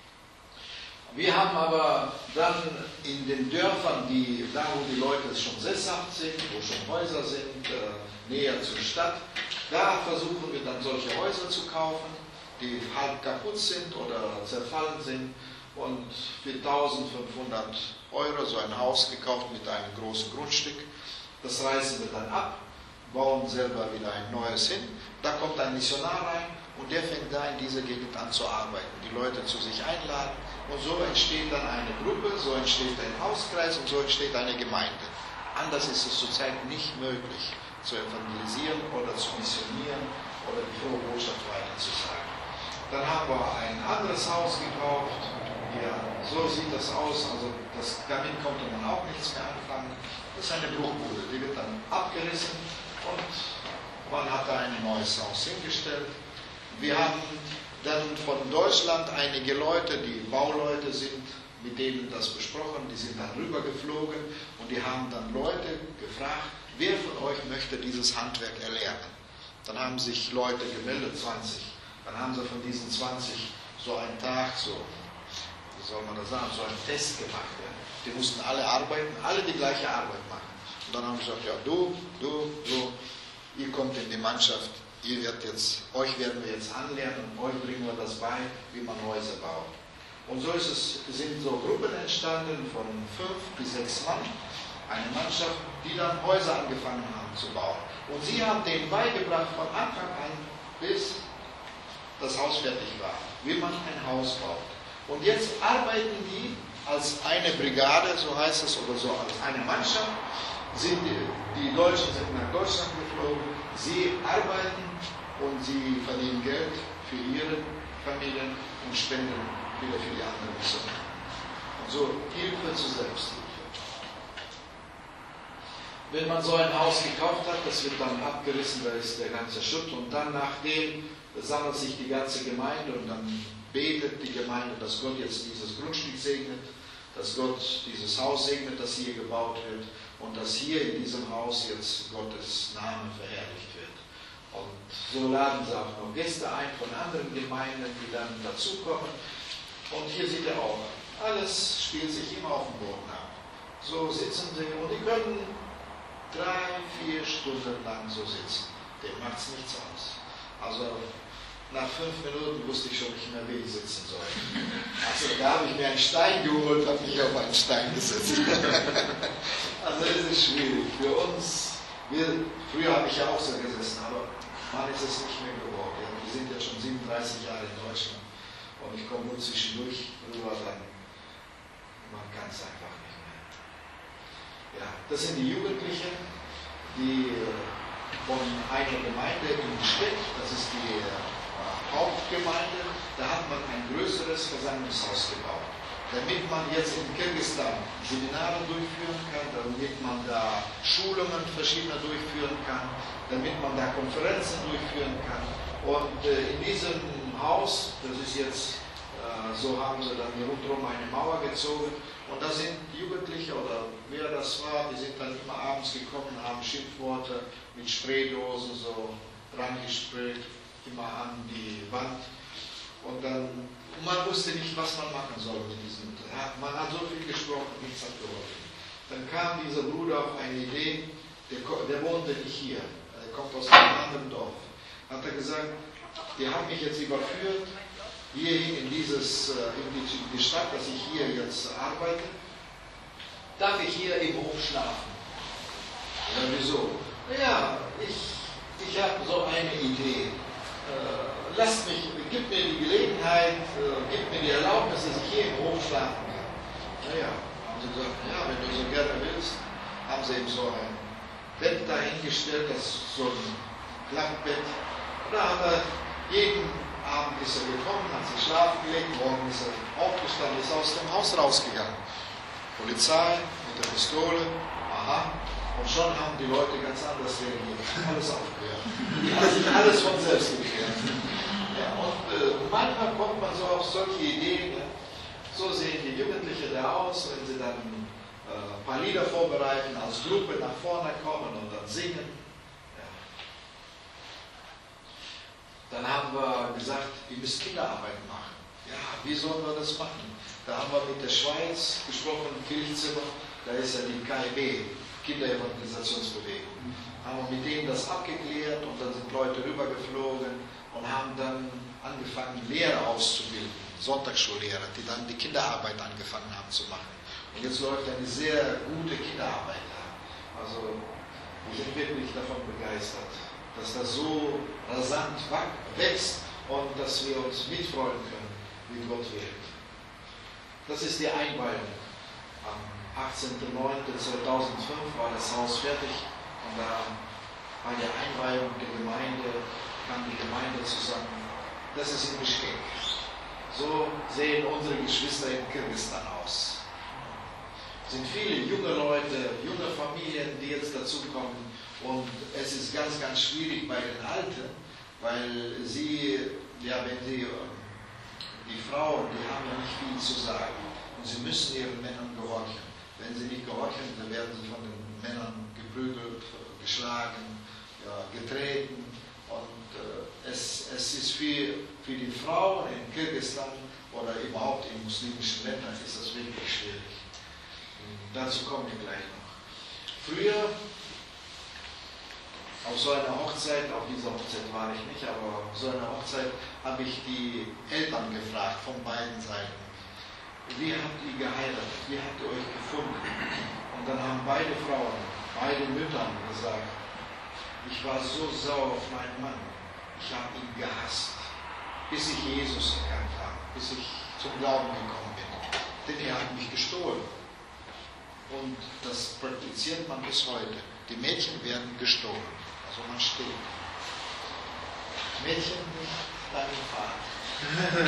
Wir haben aber dann in den Dörfern, da wo die Leute schon sesshaft sind, wo schon Häuser sind, näher zur Stadt, da versuchen wir dann solche Häuser zu kaufen, die halb kaputt sind oder zerfallen sind. Und für 1500 € so ein Haus gekauft mit einem großen Grundstück. Das reißen wir dann ab, bauen selber wieder ein neues hin. Da kommt ein Missionar rein und der fängt da in dieser Gegend an zu arbeiten, die Leute zu sich einladen. Und so entsteht dann eine Gruppe, so entsteht ein Hauskreis und so entsteht eine Gemeinde. Anders ist es zurzeit nicht möglich, zu evangelisieren oder zu missionieren oder die frohe Botschaft weiterzusagen. Dann haben wir ein anderes Haus gekauft. Ja, so sieht das aus, also damit konnte man auch nichts mehr anfangen. Das ist eine Bruchbude, die wird dann abgerissen und man hat da ein neues Haus hingestellt. Wir haben dann von Deutschland einige Leute, die Bauleute sind, mit denen das besprochen, die sind dann rübergeflogen und die haben dann Leute gefragt, wer von euch möchte dieses Handwerk erlernen. Dann haben sich Leute gemeldet, 20. Dann haben sie von diesen 20 so einen Tag, wie soll man das sagen, so einen Test gemacht. Ja. Die mussten alle arbeiten, alle die gleiche Arbeit machen. Und dann haben sie gesagt, ja, du, ihr kommt in die Mannschaft, euch werden wir jetzt anlernen und euch bringen wir das bei, wie man Häuser baut. Und so sind so Gruppen entstanden von 5 bis 6 Mann, eine Mannschaft, die dann Häuser angefangen haben zu bauen. Und sie haben denen beigebracht von Anfang an, bis das Haus fertig war, wie man ein Haus baut. Und jetzt arbeiten die als eine Brigade, so heißt es, oder so als eine Mannschaft. Die Deutschen sind nach Deutschland geflogen, sie arbeiten und sie verdienen Geld für ihre Familien und spenden wieder für die anderen Missionare. Und so Hilfe zur Selbsthilfe. Wenn man so ein Haus gekauft hat, das wird dann abgerissen, da ist der ganze Schutt und dann nachdem sammelt sich die ganze Gemeinde und dann betet die Gemeinde, dass Gott jetzt dieses Grundstück segnet, dass Gott dieses Haus segnet, das hier gebaut wird und dass hier in diesem Haus jetzt Gottes Name verherrlicht wird. Und so laden sie auch noch Gäste ein von anderen Gemeinden, die dann dazukommen. Und hier sieht ihr auch, alles spielt sich immer auf dem Boden ab. So sitzen sie und die können 3-4 Stunden lang so sitzen. Dem macht es nichts aus. Also nach 5 Minuten wusste ich schon nicht mehr, wie ich sitzen soll. Also da habe ich mir einen Stein geholt, habe mich auf einen Stein gesetzt. Also es ist schwierig. Für uns, früher habe ich ja auch so gesessen, aber man ist es nicht mehr geworden. Wir sind ja schon 37 Jahre in Deutschland und ich komme nur zwischendurch rüber, dann man kann es einfach nicht mehr. Ja, das sind die Jugendlichen, die von einer Gemeinde in Stedt, das ist die Hauptgemeinde, da hat man ein größeres Versammlungshaus gebaut. Damit man jetzt in Kirgisistan Seminare durchführen kann, damit man da Schulungen verschiedener durchführen kann, damit man da Konferenzen durchführen kann. Und in diesem Haus, das ist jetzt, so haben sie dann rundherum eine Mauer gezogen und da sind Jugendliche oder wer das war, die sind dann immer abends gekommen, haben Schimpfworte mit Spraydosen so rangesprayt, immer an die Wand. Und man wusste nicht, was man machen soll mit diesem. Man hat so viel gesprochen, nichts hat geholfen. Dann kam dieser Bruder auf eine Idee, der wohnte nicht hier, er kommt aus einem anderen Dorf. Hat er gesagt, die haben mich jetzt überführt, hierhin in die Stadt, dass ich hier jetzt arbeite. Darf ich hier im Hof schlafen? Ja, wieso? Ja, ich habe so eine Idee. Gib mir die Gelegenheit, gib mir die Erlaubnis, dass ich hier im Hof schlafen kann. Naja, haben sie gesagt, ja, wenn du so gerne willst, haben sie ihm so ein Bett dahingestellt, so ein Klappbett. Und da hat er jeden Abend ist er gekommen, hat sich schlafen gelegt, morgen ist er aufgestanden, ist aus dem Haus rausgegangen. Polizei mit der Pistole, aha, und schon haben die Leute ganz anders reagiert. Alles aufgehört. Die haben sich alles von selbst geklärt. Ja, und manchmal kommt man so auf solche Ideen. Ja. So sehen die Jugendlichen da aus, wenn sie dann ein paar Lieder vorbereiten, als Gruppe nach vorne kommen und dann singen. Ja. Dann haben wir gesagt, ihr müsst Kinderarbeit machen. Ja, wie sollen wir das machen? Da haben wir mit der Schweiz gesprochen, im Kirchzimmer, da ist ja die KEB, Kinderevangelisationsbewegung. Haben wir mit denen das abgeklärt und dann sind Leute rübergeflogen und haben dann angefangen, Lehrer auszubilden, Sonntagsschullehrer, die dann die Kinderarbeit angefangen haben zu machen. Und jetzt läuft eine sehr gute Kinderarbeit da. Also ich bin wirklich davon begeistert, dass das so rasant wächst und dass wir uns mitfreuen können, wie Gott wirkt. Das ist die Einweihung. Am 18.09.2005 war das Haus fertig und da war die Einweihung der Gemeinde, kam die Gemeinde zusammen. Das ist in Bischkek. So sehen unsere Geschwister in Kirgisistan aus. Es sind viele junge Leute, junge Familien, die jetzt dazukommen und es ist ganz, ganz schwierig bei den Alten, weil sie, ja, wenn sie die Frauen, die haben ja nicht viel zu sagen und sie müssen ihren Männern gehorchen. Wenn sie nicht gehorchen, dann werden sie von den Männern geprügelt, geschlagen, ja, getreten. Und es ist für die Frauen in Kirgisistan oder überhaupt in muslimischen Ländern ist das wirklich schwierig. Dazu kommen wir gleich noch. Früher, auf so einer Hochzeit, auf dieser Hochzeit war ich nicht, aber auf so einer Hochzeit habe ich die Eltern gefragt von beiden Seiten. Wie habt ihr geheiratet? Wie habt ihr euch gefunden? Und dann haben beide Frauen, beide Mütter gesagt, ich war so sauer auf meinen Mann. Ich habe ihn gehasst, bis ich Jesus erkannt habe, bis ich zum Glauben gekommen bin. Denn er hat mich gestohlen. Und das praktiziert man bis heute. Die Mädchen werden gestohlen. Also man steht. Mädchen nicht deinen Vater.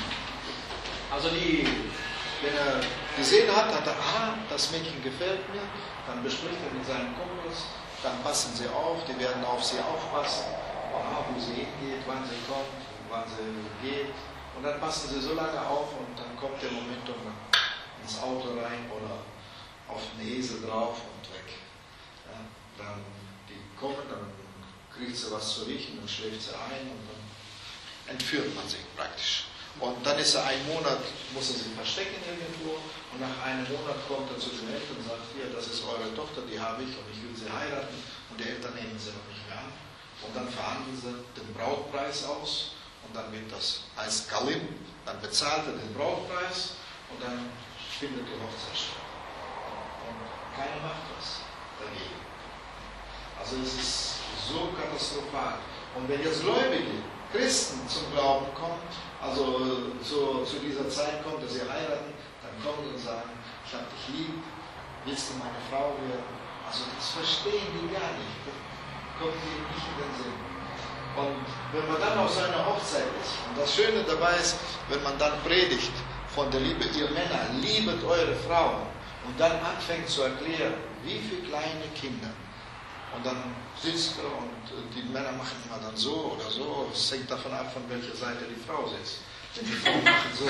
Also wenn er gesehen hat, das Mädchen gefällt mir, dann bespricht er mit seinen Kumpels, dann passen sie auf, die werden auf sie aufpassen, wo sie hingeht, wann sie kommt, wann sie geht. Und dann passen sie so lange auf und dann kommt der Moment ins Auto rein oder auf den Esel drauf und weg. Ja, dann die kommen, dann kriegt sie was zu riechen, dann schläft sie ein und dann entführt man sie praktisch. Und dann ist er einen Monat, muss er sich verstecken irgendwo und nach einem Monat kommt er zu den Eltern und sagt, hier, das ist eure Tochter, die habe ich und ich will sie heiraten und die Eltern nehmen sie noch nicht mehr an. Und dann verhandeln sie den Brautpreis aus und dann wird das als Galim, dann bezahlt er den Brautpreis und dann findet die Hochzeit statt. Und keiner macht was dagegen. Also es ist so katastrophal. Und wenn jetzt Gläubige, Christen zum Glauben kommen, also zu dieser Zeit kommt, dass sie heiraten, dann kommen sie und sagen, ich habe dich lieb, willst du meine Frau werden? Also das verstehen die gar nicht, das kommt ihnen nicht in den Sinn. Und wenn man dann auf so einer Hochzeit ist, und das Schöne dabei ist, wenn man dann predigt von der Liebe, ihr Männer, liebet eure Frauen, und dann anfängt zu erklären, wie viele kleine Kinder. Und dann sitzt er und die Männer machen immer dann so oder so. Es hängt davon ab, von welcher Seite die Frau sitzt. Wenn die Frauen machen so.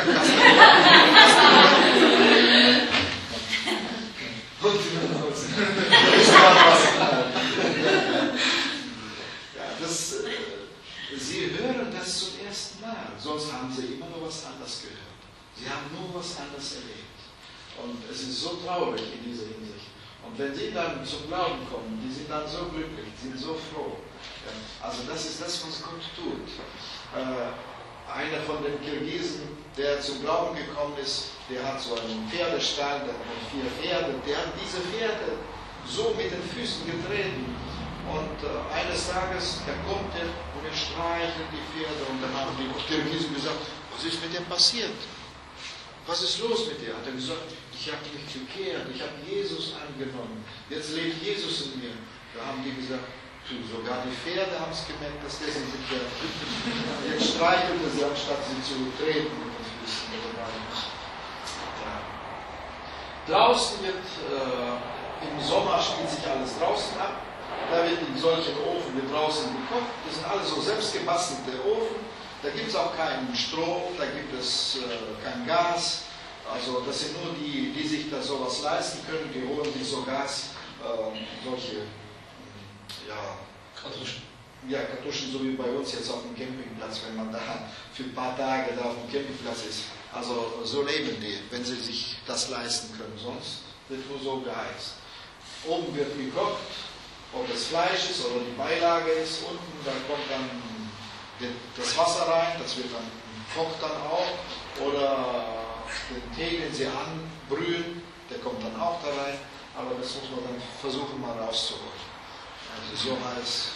Sie hören das zum ersten Mal. Sonst haben sie immer nur was anderes gehört. Sie haben nur was anderes erlebt. Und es ist so traurig in dieser Hinsicht. Und wenn sie dann zum Glauben kommen, die sind dann so glücklich, sind so froh. Ja, also das ist das, was Gott tut. Einer von den Kirgisen, der zum Glauben gekommen ist, der hat so einen Pferdestall, der hat 4 Pferde, der hat diese Pferde so mit den Füßen getreten. Und eines Tages, da kommt er und er streichelt die Pferde und dann haben die Kirgisen gesagt, was ist mit dem passiert? Was ist los mit dir? Hat er gesagt, ich habe mich bekehrt, ich habe Jesus angenommen, jetzt lebt Jesus in mir. Da haben die gesagt, sogar die Pferde haben es gemerkt, dass der sich bekehrt. Jetzt streichelte sie, anstatt sie zu treten mit den Füßen. Ja. Draußen wird, im Sommer spielt sich alles draußen ab. Da wird in solchen Ofen wird draußen gekocht. Das sind alles so selbstgebastelte Ofen. Da gibt es auch keinen Strom, da gibt es kein Gas. Also das sind nur die, die sich da sowas leisten können, die holen sich so Gas, solche Kartuschen. Ja, Kartuschen, so wie bei uns jetzt auf dem Campingplatz, wenn man da für ein paar Tage da auf dem Campingplatz ist. Also so leben die, wenn sie sich das leisten können. Sonst wird nur so geheizt. Oben wird gekocht, ob es Fleisch ist oder die Beilage ist. Unten, da kommt dann das Wasser rein, das wird dann kocht dann auch. Oder den Tee, den sie anbrühen, der kommt dann auch da rein. Aber das muss man dann versuchen mal rauszuholen. Also so heiß.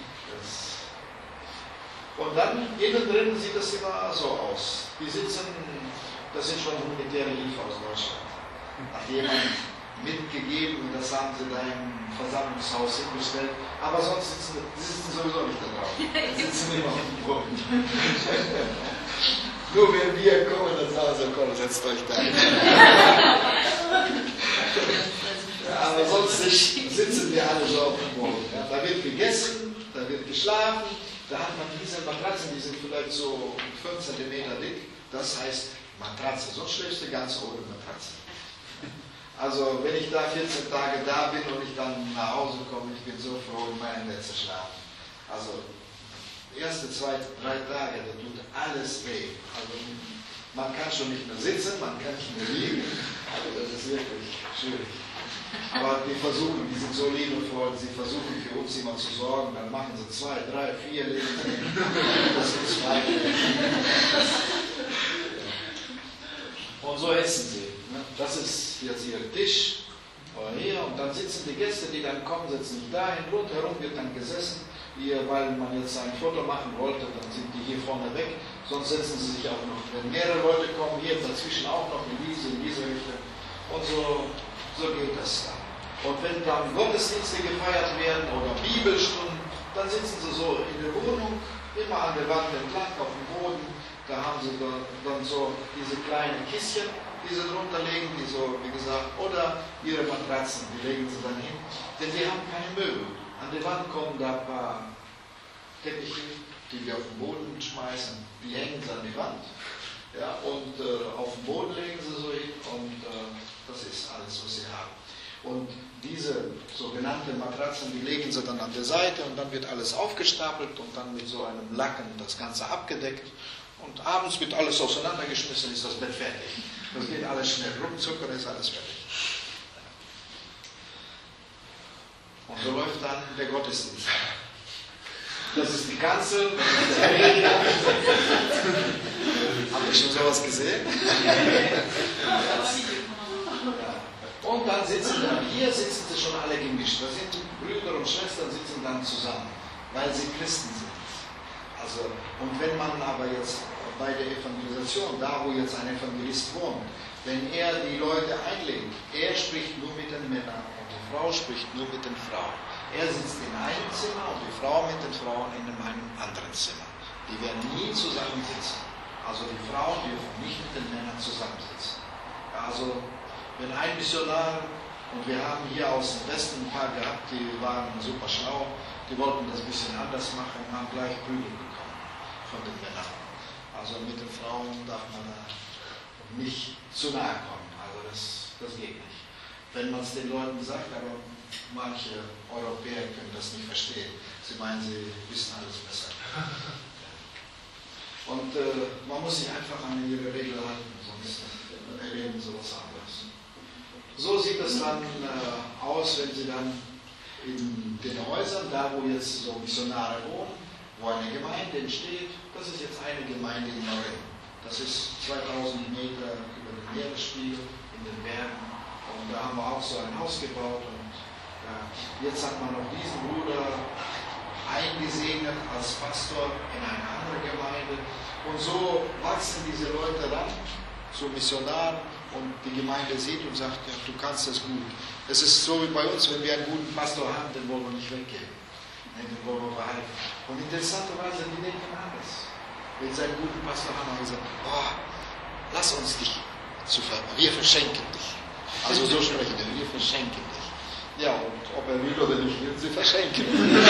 Und dann innen drin sieht das immer so aus. Die sitzen, das sind schon humanitäre Hilfe aus Deutschland. Hat jemand mitgegeben und das haben sie da im Versammlungshaus hingestellt. Aber sonst sitzen sowieso nicht da drauf. Die sitzen immer auf dem Boden. Nur wenn wir kommen, dann sagen sie, komm, setzt euch da. Aber sonst sitzen wir alle so auf dem Boden. Ja, da wird gegessen, da wird geschlafen, da hat man diese Matratzen, die sind vielleicht so 5 cm dick. Das heißt Matratze, sonst schläfst du ganz ohne Matratze. Also wenn ich da 14 Tage da bin und ich dann nach Hause komme, ich bin so froh, in meinem Bett zu schlafen. Also erste, 2, 3 Tage, da tut alles weh. Also man kann schon nicht mehr sitzen, man kann nicht mehr liegen. Also das ist wirklich schwierig. Aber die versuchen, die sind so liebevoll, sie versuchen für uns immer zu sorgen, dann machen sie 2, 3, 4 Leben. Das ist weiter. Und so essen sie. Das ist jetzt ihr Tisch, oder hier, und dann sitzen die Gäste, die dann kommen, sitzen dahin, rundherum wird dann gesessen. Hier, weil man jetzt ein Foto machen wollte, dann sind die hier vorne weg, sonst setzen sie sich auch noch, wenn mehrere Leute kommen, hier dazwischen auch noch in diese Richtung. Und so geht das dann. Und wenn dann Gottesdienste gefeiert werden oder Bibelstunden, dann sitzen sie so in der Wohnung, immer an der Wand entlang, auf dem Boden. Da haben sie dann so diese kleinen Kistchen, die sie drunter legen, die so, wie gesagt, oder ihre Matratzen, die legen sie dann hin. Denn wir haben keine Möbel. An der Wand kommen da ein paar Teppiche, die wir auf den Boden schmeißen, die hängen sie an die Wand. Ja, und auf den Boden legen sie so hin und das ist alles, was sie haben. Und diese sogenannten Matratzen, die legen sie dann an der Seite und dann wird alles aufgestapelt und dann mit so einem Lacken das Ganze abgedeckt. Und abends wird alles auseinandergeschmissen, ist das Bett fertig. Das geht alles schnell, ruckzuck und ist alles fertig. Und so läuft dann der Gottesdienst. Das ist die Kanzel, das ist der Regen. Habt ihr schon sowas gesehen? Und dann sitzen sie schon alle gemischt. Da sind Brüder und Schwestern sitzen dann zusammen, weil sie Christen sind. Also, und wenn man aber jetzt bei der Evangelisation, da wo jetzt ein Evangelist wohnt, wenn er die Leute einlädt, er spricht nur mit den Männern und die Frau spricht nur mit den Frauen. Er sitzt in einem Zimmer und die Frau mit den Frauen in einem anderen Zimmer. Die werden nie zusammensitzen. Also die Frauen dürfen nicht mit den Männern zusammensitzen. Also wenn ein Missionar, und wir haben hier aus dem Westen ein paar gehabt, die waren super schlau, die wollten das ein bisschen anders machen und haben gleich Prügel bekommen von den Männern. Also mit den Frauen darf man da nicht zu nahe kommen. Also das geht nicht. Wenn man es den Leuten sagt, aber manche Europäer können das nicht verstehen. Sie meinen, sie wissen alles besser. Und man muss sich einfach an ihre Regeln halten, sonst erleben sie was anderes. so sieht es dann aus, wenn Sie dann in den Häusern, da wo jetzt so Missionare wohnen, wo eine Gemeinde entsteht. Das ist jetzt eine Gemeinde in Marin. Das ist 2000 Meter über den Meeresspiegel in den Bergen. Und da haben wir auch so ein Haus gebaut. Und jetzt hat man noch diesen Bruder eingesegnet als Pastor in eine andere Gemeinde. Und so wachsen diese Leute ran zu Missionaren und die Gemeinde sieht und sagt, ja, du kannst das gut. Es ist so wie bei uns, wenn wir einen guten Pastor haben, den wollen wir nicht weggeben. Den wollen wir behalten. Und interessanterweise, die denken anders. Wenn sie einen guten Pastor haben, haben sie gesagt, oh, lass uns dich wir verschenken dich. Also so sprechen wir verschenken dich. Ja, und ob er will oder nicht will, sie verschenken.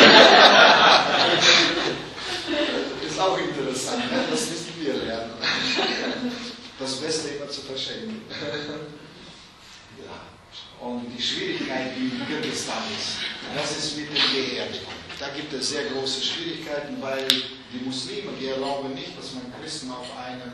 Ist auch interessant, das müssen wir lernen. Das Beste immer zu verschenken. Ja. Und die Schwierigkeit, die in Kirgisistan ist, das ist mit der Beerdigung. Da gibt es sehr große Schwierigkeiten, weil die Muslime, die erlauben nicht, dass man Christen auf einem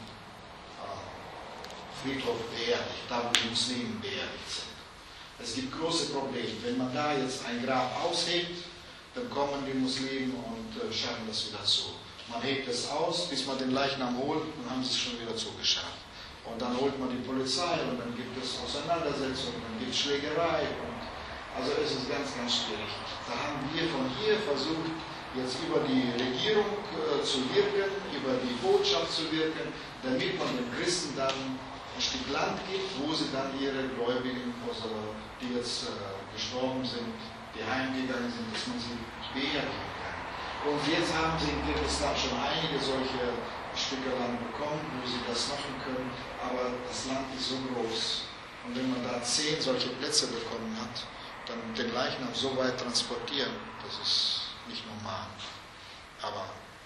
Friedhof beerdigt, da wo die Muslime beerdigt sind. Es gibt große Probleme. Wenn man da jetzt ein Grab aushebt, dann kommen die Muslime und schaffen das wieder zu. Man hebt es aus, bis man den Leichnam holt, und haben sie es schon wieder zugeschafft. Und dann holt man die Polizei und dann gibt es Auseinandersetzungen, dann gibt es Schlägerei. Also es ist ganz, ganz schwierig. Da haben wir von hier versucht, jetzt über die Regierung zu wirken, über die Botschaft zu wirken, damit man den Christen dann ein Stück Land gibt, wo sie dann ihre Gläubigen, also die jetzt gestorben sind, die heimgegangen sind, dass man sie beerdigen kann. Und jetzt haben sie in Kirgisistan schon einige solche Stücke Land bekommen, wo sie das machen können, aber das Land ist so groß. Und wenn man da 10 solche Plätze bekommen hat, dann den Leichnam so weit transportieren, das ist nicht normal. Aber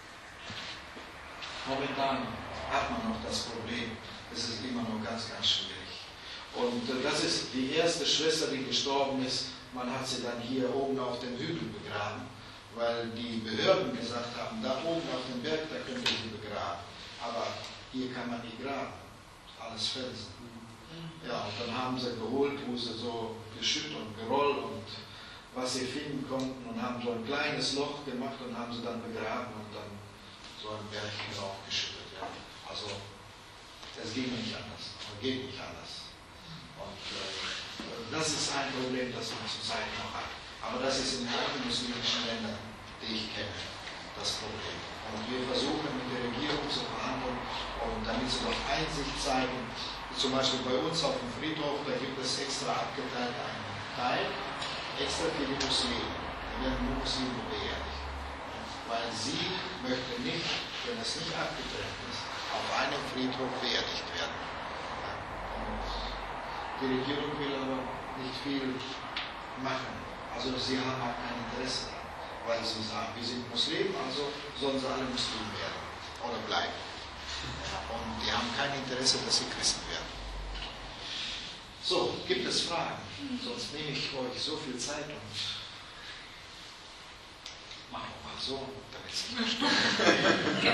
momentan hat man noch das Problem, es ist immer noch ganz, ganz schwierig. Und das ist die erste Schwester, die gestorben ist. Man hat sie dann hier oben auf dem Hügel begraben, weil die Behörden gesagt haben, da oben auf dem Berg, da könnt ihr sie begraben. Aber hier kann man nicht graben, alles Felsen. Ja, und dann haben sie geholt, wo sie so geschüttet und gerollt und was sie finden konnten und haben so ein kleines Loch gemacht und haben sie dann begraben und dann so einen Berg hinaufgeschüttet. Ja. Also, das ging nicht anders, geht nicht anders. Und das ist ein Problem, das man zurzeit noch hat. Aber das ist in allen muslimischen Ländern, die ich kenne, das Problem. Und wir versuchen mit der Regierung zu verhandeln und damit sie doch Einsicht zeigen. Zum Beispiel bei uns auf dem Friedhof, da gibt es extra abgeteilt einen Teil, extra für die Muslime. Da werden nur Muslime beerdigt. Weil sie möchten nicht, wenn es nicht abgetrennt ist, auf einem Friedhof beerdigt werden. Und die Regierung will aber nicht viel machen. Also sie haben auch kein Interesse daran, weil sie sagen, wir sind Muslimen, also sollen sie alle Muslimen werden oder bleiben. Und die haben kein Interesse, dass sie Christen werden. So, gibt es Fragen? Sonst nehme ich euch so viel Zeit und mache mal so, damit es nicht stimmt.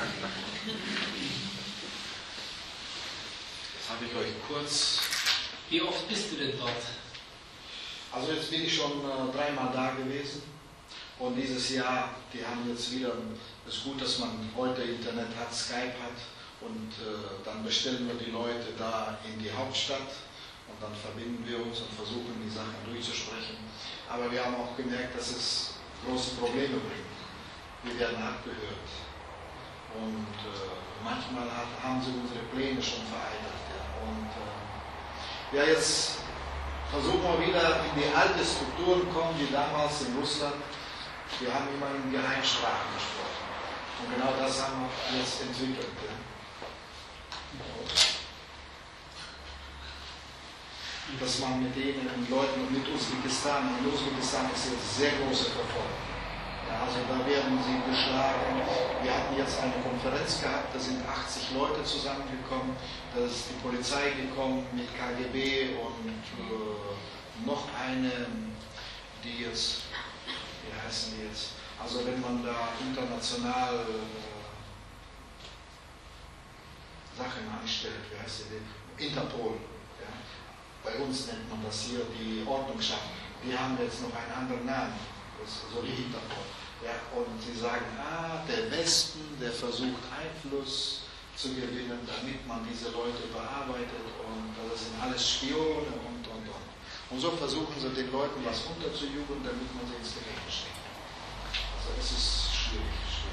Das habe ich euch kurz. Wie oft bist du denn dort? Also jetzt bin ich schon 3-mal da gewesen. Und dieses Jahr, die haben jetzt wieder, es ist gut, dass man heute Internet hat, Skype hat. Und dann bestellen wir die Leute da in die Hauptstadt. Und dann verbinden wir uns und versuchen, die Sachen durchzusprechen. Aber wir haben auch gemerkt, dass es große Probleme bringt. Wir werden abgehört. Und manchmal haben sie unsere Pläne schon vereitelt. Ja. Und ja, jetzt versuchen wir wieder in die alte Strukturen kommen, wie damals in Russland. Wir haben immer in Geheimsprachen gesprochen. Und genau das haben wir jetzt entwickelt. Ja. Dass man mit denen Leuten und mit Usbekistan, in Usbekistan ist jetzt sehr große Verfolgung. Ja, also da werden sie geschlagen. Wir hatten jetzt eine Konferenz gehabt, da sind 80 Leute zusammengekommen, da ist die Polizei gekommen mit KGB und noch eine, die jetzt, wie heißen die jetzt, also wenn man da international Sachen anstellt, wie heißt die, Interpol. Ja. bei uns nennt man das hier die Ordnung schaffen. Die haben jetzt noch einen anderen Namen, das ist so die Hintergrund. Ja, und sie sagen, der Westen, der versucht Einfluss zu gewinnen, damit man diese Leute bearbeitet und das sind alles Spione und. Und so versuchen sie den Leuten was unterzujubeln, damit man sie ins Gefängnis steckt. Also es ist schwierig.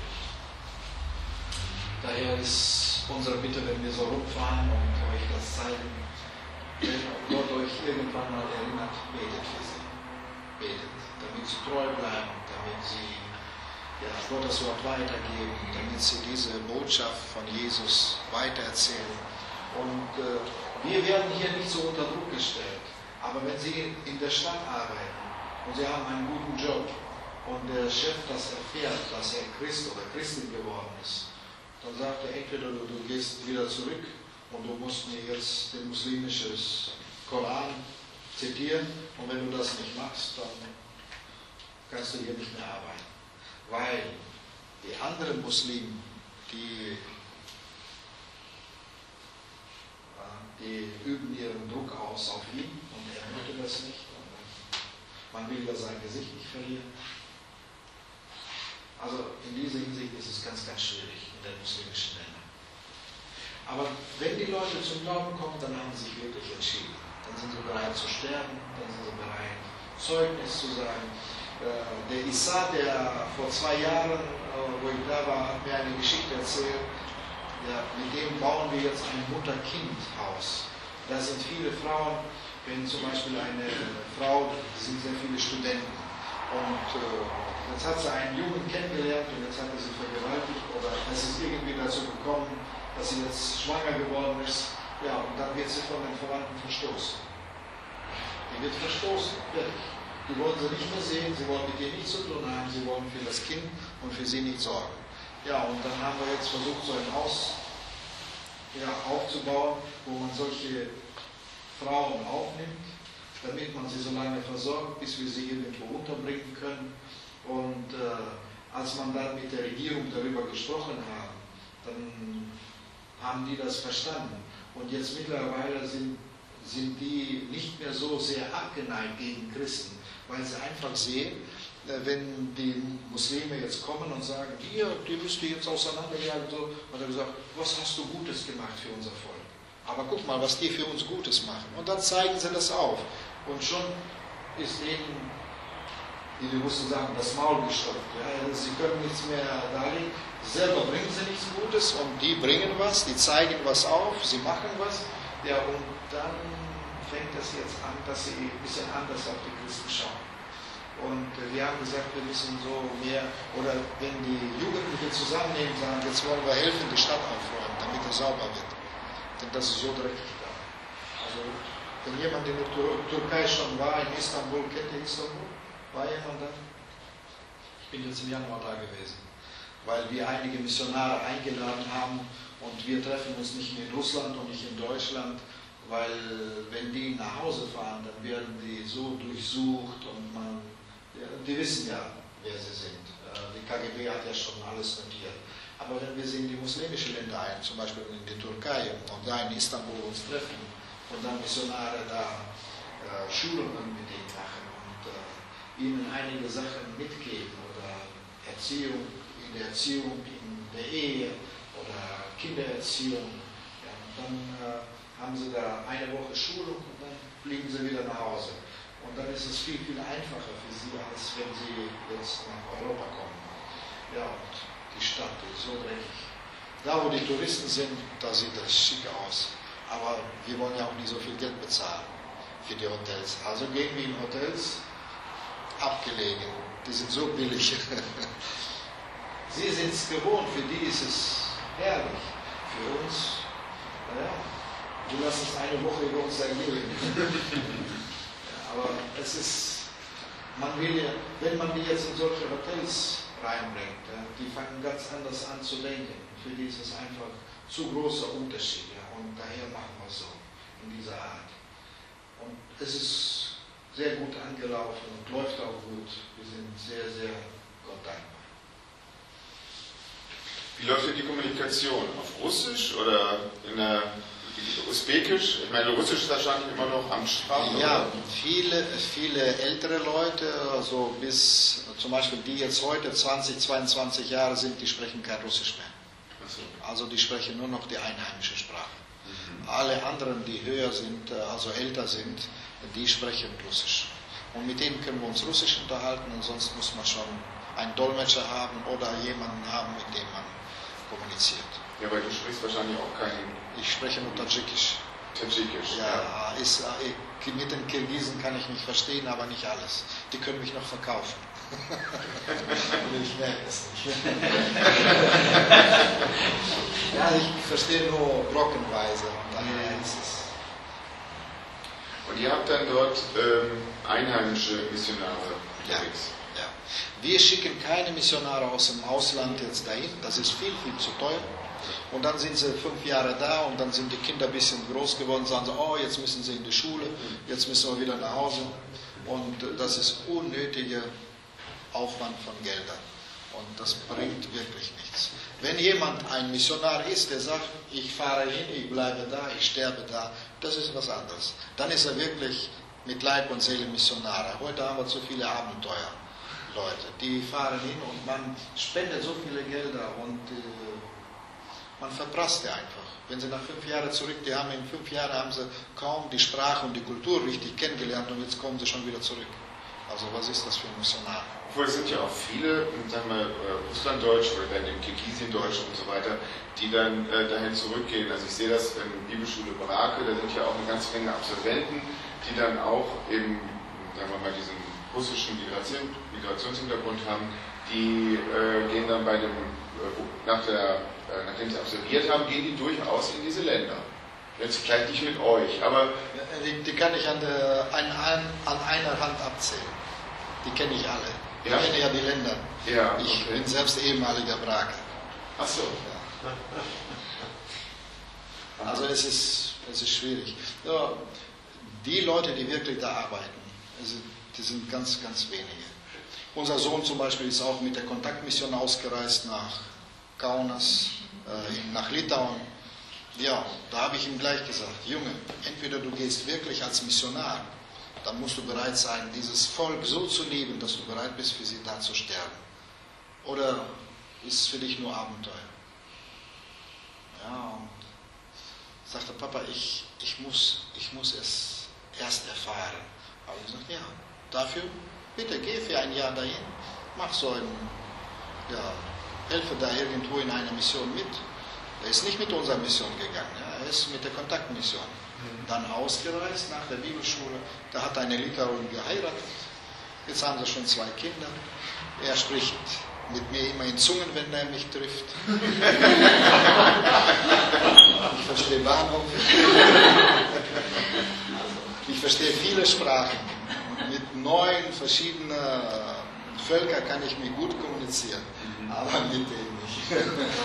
Daher ist unsere Bitte, wenn wir so rumfahren und euch das zeigen, wenn Gott euch irgendwann mal erinnert, betet für sie. Betet, damit sie treu bleiben, damit sie Gottes Wort weitergeben, damit sie diese Botschaft von Jesus weitererzählen. Und wir werden hier nicht so unter Druck gestellt. Aber wenn Sie in der Stadt arbeiten und Sie haben einen guten Job und der Chef das erfährt, dass er Christ oder Christin geworden ist, dann sagt er entweder du gehst wieder zurück und du musst mir jetzt den muslimischen Koran zitieren und wenn du das nicht machst, dann kannst du hier nicht mehr arbeiten. Weil die anderen Muslimen, die üben ihren Druck aus auf ihn und er möchte das nicht. Man will ja sein Gesicht nicht verlieren. Also in dieser Hinsicht ist es ganz, ganz schwierig in den muslimischen Ländern. Aber wenn die Leute zum Glauben kommen, dann haben sie sich wirklich entschieden. Dann sind sie bereit zu sterben, dann sind sie bereit, Zeugnis zu sagen. Der Issa, der vor 2 Jahren, wo ich da war, hat mir eine Geschichte erzählt. Ja, mit dem bauen wir jetzt ein Mutter-Kind-Haus. Da sind viele Frauen, wenn zum Beispiel eine Frau, es sind sehr viele Studenten, und jetzt hat sie einen Jungen kennengelernt und jetzt hat er sie vergewaltigt oder es ist irgendwie dazu gekommen, dass sie jetzt schwanger geworden ist, ja, und dann wird sie von den Verwandten verstoßen. Die wird verstoßen, wirklich. Die wollen sie nicht mehr sehen, sie wollen mit ihr nichts zu tun haben, sie wollen für das Kind und für sie nicht sorgen. Ja, und dann haben wir jetzt versucht, so ein Haus aufzubauen, wo man solche Frauen aufnimmt, damit man sie so lange versorgt, bis wir sie irgendwo unterbringen können. Und als man dann mit der Regierung darüber gesprochen haben, dann haben die das verstanden. Und jetzt mittlerweile sind die nicht mehr so sehr abgeneigt gegen Christen, weil sie einfach sehen, wenn die Muslime jetzt kommen und sagen, hier, die müsst ihr jetzt auseinanderjagen, so, hat er gesagt, was hast du Gutes gemacht für unser Volk? Aber guck mal, was die für uns Gutes machen. Und dann zeigen sie das auf. Und schon ist ihnen, wie wir mussten sagen, das Maul gestopft. Ja, sie können nichts mehr darlegen. Selber bringen sie nichts Gutes und die bringen was, die zeigen was auf, sie machen was. Ja, und dann fängt es jetzt an, dass sie ein bisschen anders auf die Christen schauen. Und wir haben gesagt, wir müssen so mehr, oder wenn die Jugendlichen zusammennehmen, sagen, jetzt wollen wir helfen, die Stadt aufräumen, damit es sauber wird. Denn das ist so dreckig da. Also, wenn jemand in der Türkei schon war, in Istanbul, kennt ihr Istanbul? War jemand da? Ich bin jetzt im Januar da gewesen. Weil wir einige Missionare eingeladen haben und wir treffen uns nicht in Russland und nicht in Deutschland, weil wenn die nach Hause fahren, dann werden die so durchsucht und die wissen ja, wer sie sind. Die KGB hat ja schon alles notiert. Aber wenn wir sie in die muslimischen Länder ein, zum Beispiel in die Türkei und da in Istanbul uns treffen und dann Missionare da Schulungen mit ihnen machen und ihnen einige Sachen mitgeben oder Erziehung, in der Erziehung, in der Ehe oder Kindererziehung, ja, dann haben sie da eine Woche Schulung und dann fliegen sie wieder nach Hause. Und dann ist es viel, viel einfacher für sie, als wenn sie jetzt nach Europa kommen. Ja, und die Stadt ist so dreckig. Da, wo die Touristen sind, da sieht das schick aus. Aber wir wollen ja auch nicht so viel Geld bezahlen für die Hotels. Also gehen wir in Hotels, abgelegen. Die sind so billig. Sie sind es gewohnt, für die ist es herrlich. Für uns, naja, wir lassen es eine Woche über uns ergehen. Aber es ist, man will ja, wenn man die jetzt in solche Hotels reinbringt, ja, die fangen ganz anders an zu denken. Für die ist es einfach zu großer Unterschied. Ja, und daher machen wir es so, in dieser Art. Und es ist sehr gut angelaufen und läuft auch gut. Wir sind sehr, sehr Gott dankbar. Wie läuft denn die Kommunikation? Auf Russisch oder in der Usbekisch? Ich meine, Russisch ist wahrscheinlich immer noch Amtssprache. Ja, viele ältere Leute, also bis zum Beispiel die jetzt heute 20, 22 Jahre sind, die sprechen kein Russisch mehr. Also die sprechen nur noch die einheimische Sprache. Alle anderen, die höher sind, also älter sind, die sprechen Russisch. Und mit denen können wir uns Russisch unterhalten, und sonst muss man schon einen Dolmetscher haben oder jemanden haben, mit dem man kommuniziert. Ja, weil du sprichst wahrscheinlich auch kein... Ich spreche nur Tadschikisch. Tadschikisch, ja. Mit den Kirgisen kann ich mich verstehen, aber nicht alles. Die können mich noch verkaufen. Ich merke es nicht. Ja, ich verstehe nur blockenweise, und daher ist es. Und ihr habt dann dort einheimische Missionare unterwegs? Ja. Wir schicken keine Missionare aus dem Ausland jetzt dahin, das ist viel, viel zu teuer. Und dann sind sie 5 Jahre da und dann sind die Kinder ein bisschen groß geworden, sagen sie, oh, jetzt müssen sie in die Schule, jetzt müssen wir wieder nach Hause. Und das ist unnötiger Aufwand von Geldern. Und das bringt wirklich nichts. Wenn jemand ein Missionar ist, der sagt, ich fahre hin, ich bleibe da, ich sterbe da, das ist was anderes. Dann ist er wirklich mit Leib und Seele Missionar. Heute haben wir zu viele Abenteuerleute, die fahren hin und man spendet so viele Gelder und man verprasst die einfach. Wenn sie nach 5 Jahren zurück, in 5 Jahren haben sie kaum die Sprache und die Kultur richtig kennengelernt und jetzt kommen sie schon wieder zurück. Also was ist das für ein Missionar? Obwohl es sind ja auch viele, sagen wir, Russlanddeutsch oder dann im Kirgisiendeutsch und so weiter, die dann dahin zurückgehen. Also ich sehe das in Bibelschule Brake, da sind ja auch eine ganze Menge Absolventen, die dann auch eben, sagen wir mal, diesen russischen Migrationshintergrund haben, die gehen dann bei dem, nachdem sie absolviert haben, gehen die durchaus in diese Länder. Jetzt vielleicht nicht mit euch, aber... Die kann ich an einer Hand abzählen. Die kenne ich alle. Ich kenne ja die Länder. Ja, okay. Ich bin selbst ehemaliger Braker. Ach so. Ja. Also es ist schwierig. Ja, die Leute, die wirklich da arbeiten, die sind ganz, ganz wenige. Unser Sohn zum Beispiel ist auch mit der Kontaktmission ausgereist nach Kaunas, nach Litauen. Ja, da habe ich ihm gleich gesagt, Junge, entweder du gehst wirklich als Missionar, dann musst du bereit sein, dieses Volk so zu lieben, dass du bereit bist, für sie da zu sterben. Oder ist es für dich nur Abenteuer? Ja, und sagte Papa, ich muss es erst erfahren. Aber ich sagte, ja, dafür, bitte geh für ein Jahr dahin, mach so helfe da irgendwo in einer Mission mit. Er ist nicht mit unserer Mission gegangen, ja, er ist mit der Kontaktmission. Dann ausgereist nach der Bibelschule, da hat eine Litauerin geheiratet, jetzt haben sie schon 2 Kinder, er spricht mit mir immer in Zungen, wenn er mich trifft. Ich verstehe Bahnhof, ich verstehe viele Sprachen, mit 9 verschiedenen Völkern kann ich mich gut kommunizieren, aber mit denen nicht.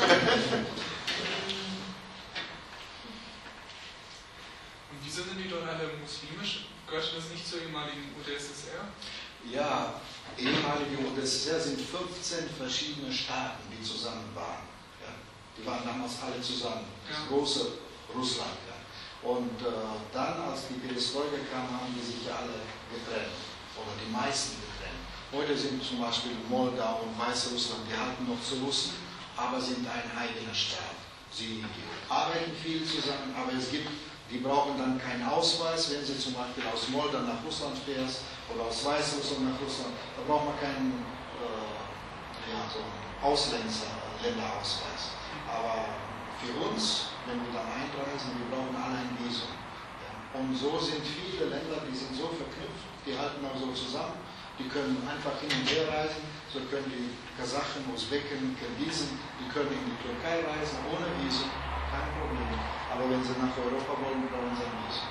Wieso sind die dort alle muslimisch? Gehörte das nicht zur ehemaligen UdSSR? Ja, ehemalige UdSSR sind 15 verschiedene Staaten, die zusammen waren. Ja. Die waren damals alle zusammen. Das große Russland. Ja. Und dann, als die Perestroika kam, haben die sich ja alle getrennt. Oder die meisten getrennt. Heute sind zum Beispiel Moldau und Weißrussland, die halten noch zu Russen, aber sind ein eigener Staat. Sie arbeiten viel zusammen, aber die brauchen dann keinen Ausweis, wenn sie zum Beispiel aus Moldau nach Russland fährst oder aus Weißrussland nach Russland, da braucht man keinen so Ausländerausweis. Aber für uns, wenn wir dann einreisen, wir brauchen alle ein Visum. Und so sind viele Länder, die sind so verknüpft, die halten auch so zusammen, die können einfach hin und her reisen, so können die Kasachen, Usbeken, Kirgisen, die können in die Türkei reisen ohne Visum, kein Problem. Aber wenn sie nach Europa wollen, brauchen sie ein Visum.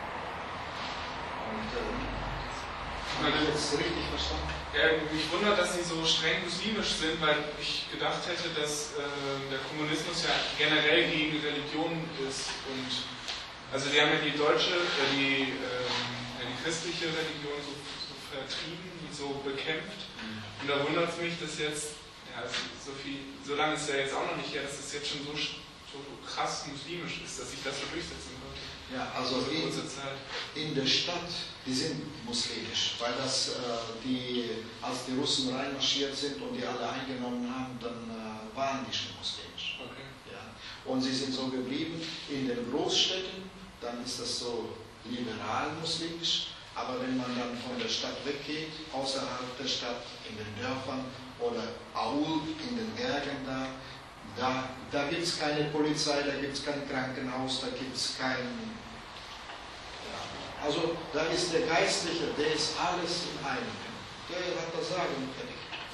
Und habe ich jetzt richtig verstanden? Ja, mich wundert, dass sie so streng muslimisch sind, weil ich gedacht hätte, dass der Kommunismus ja generell gegen Religion ist. Und also die haben ja die christliche Religion so vertrieben, so bekämpft. Und da wundert es mich, dass jetzt ja, so lange ist ja jetzt auch noch nicht her, dass es jetzt schon so krass muslimisch ist, dass sich das so durchsetzen konnte. Ja, also in der Stadt, die sind muslimisch, weil als die Russen reinmarschiert sind und die alle eingenommen haben, dann waren die schon muslimisch. Okay. Ja. Und sie sind so geblieben in den Großstädten, dann ist das so liberal muslimisch, aber wenn man dann von der Stadt weggeht, außerhalb der Stadt, in den Dörfern oder Aul, in den Bergen da gibt es keine Polizei, da gibt es kein Krankenhaus, da gibt es kein... Ja. Also da ist der Geistliche, der ist alles in einem. Der hat das Sagen fertig.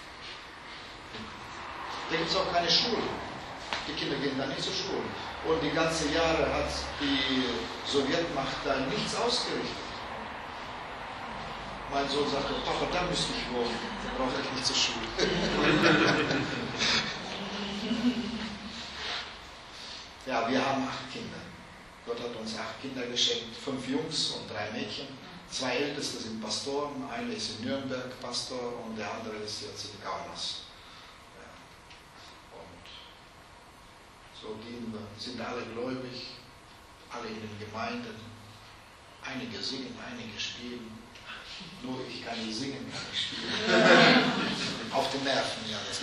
Da gibt es auch keine Schulen. Die Kinder gehen da nicht zur Schule. Und die ganzen Jahre hat die Sowjetmacht da nichts ausgerichtet. Mein Sohn sagte, Papa, da müsste ich wohnen, da brauche ich nicht zur Schule. Ja, wir haben 8 Kinder. Gott hat uns 8 Kinder geschenkt, 5 Jungs und 3 Mädchen. 2 Älteste sind Pastoren, einer ist in Nürnberg Pastor und der andere ist jetzt in Kaunas. Ja. Und so dienen wir, sind alle gläubig, alle in den Gemeinden. Einige singen, einige spielen. Nur ich kann nicht singen, kann ich spielen. Auf den Nerven, ja. Das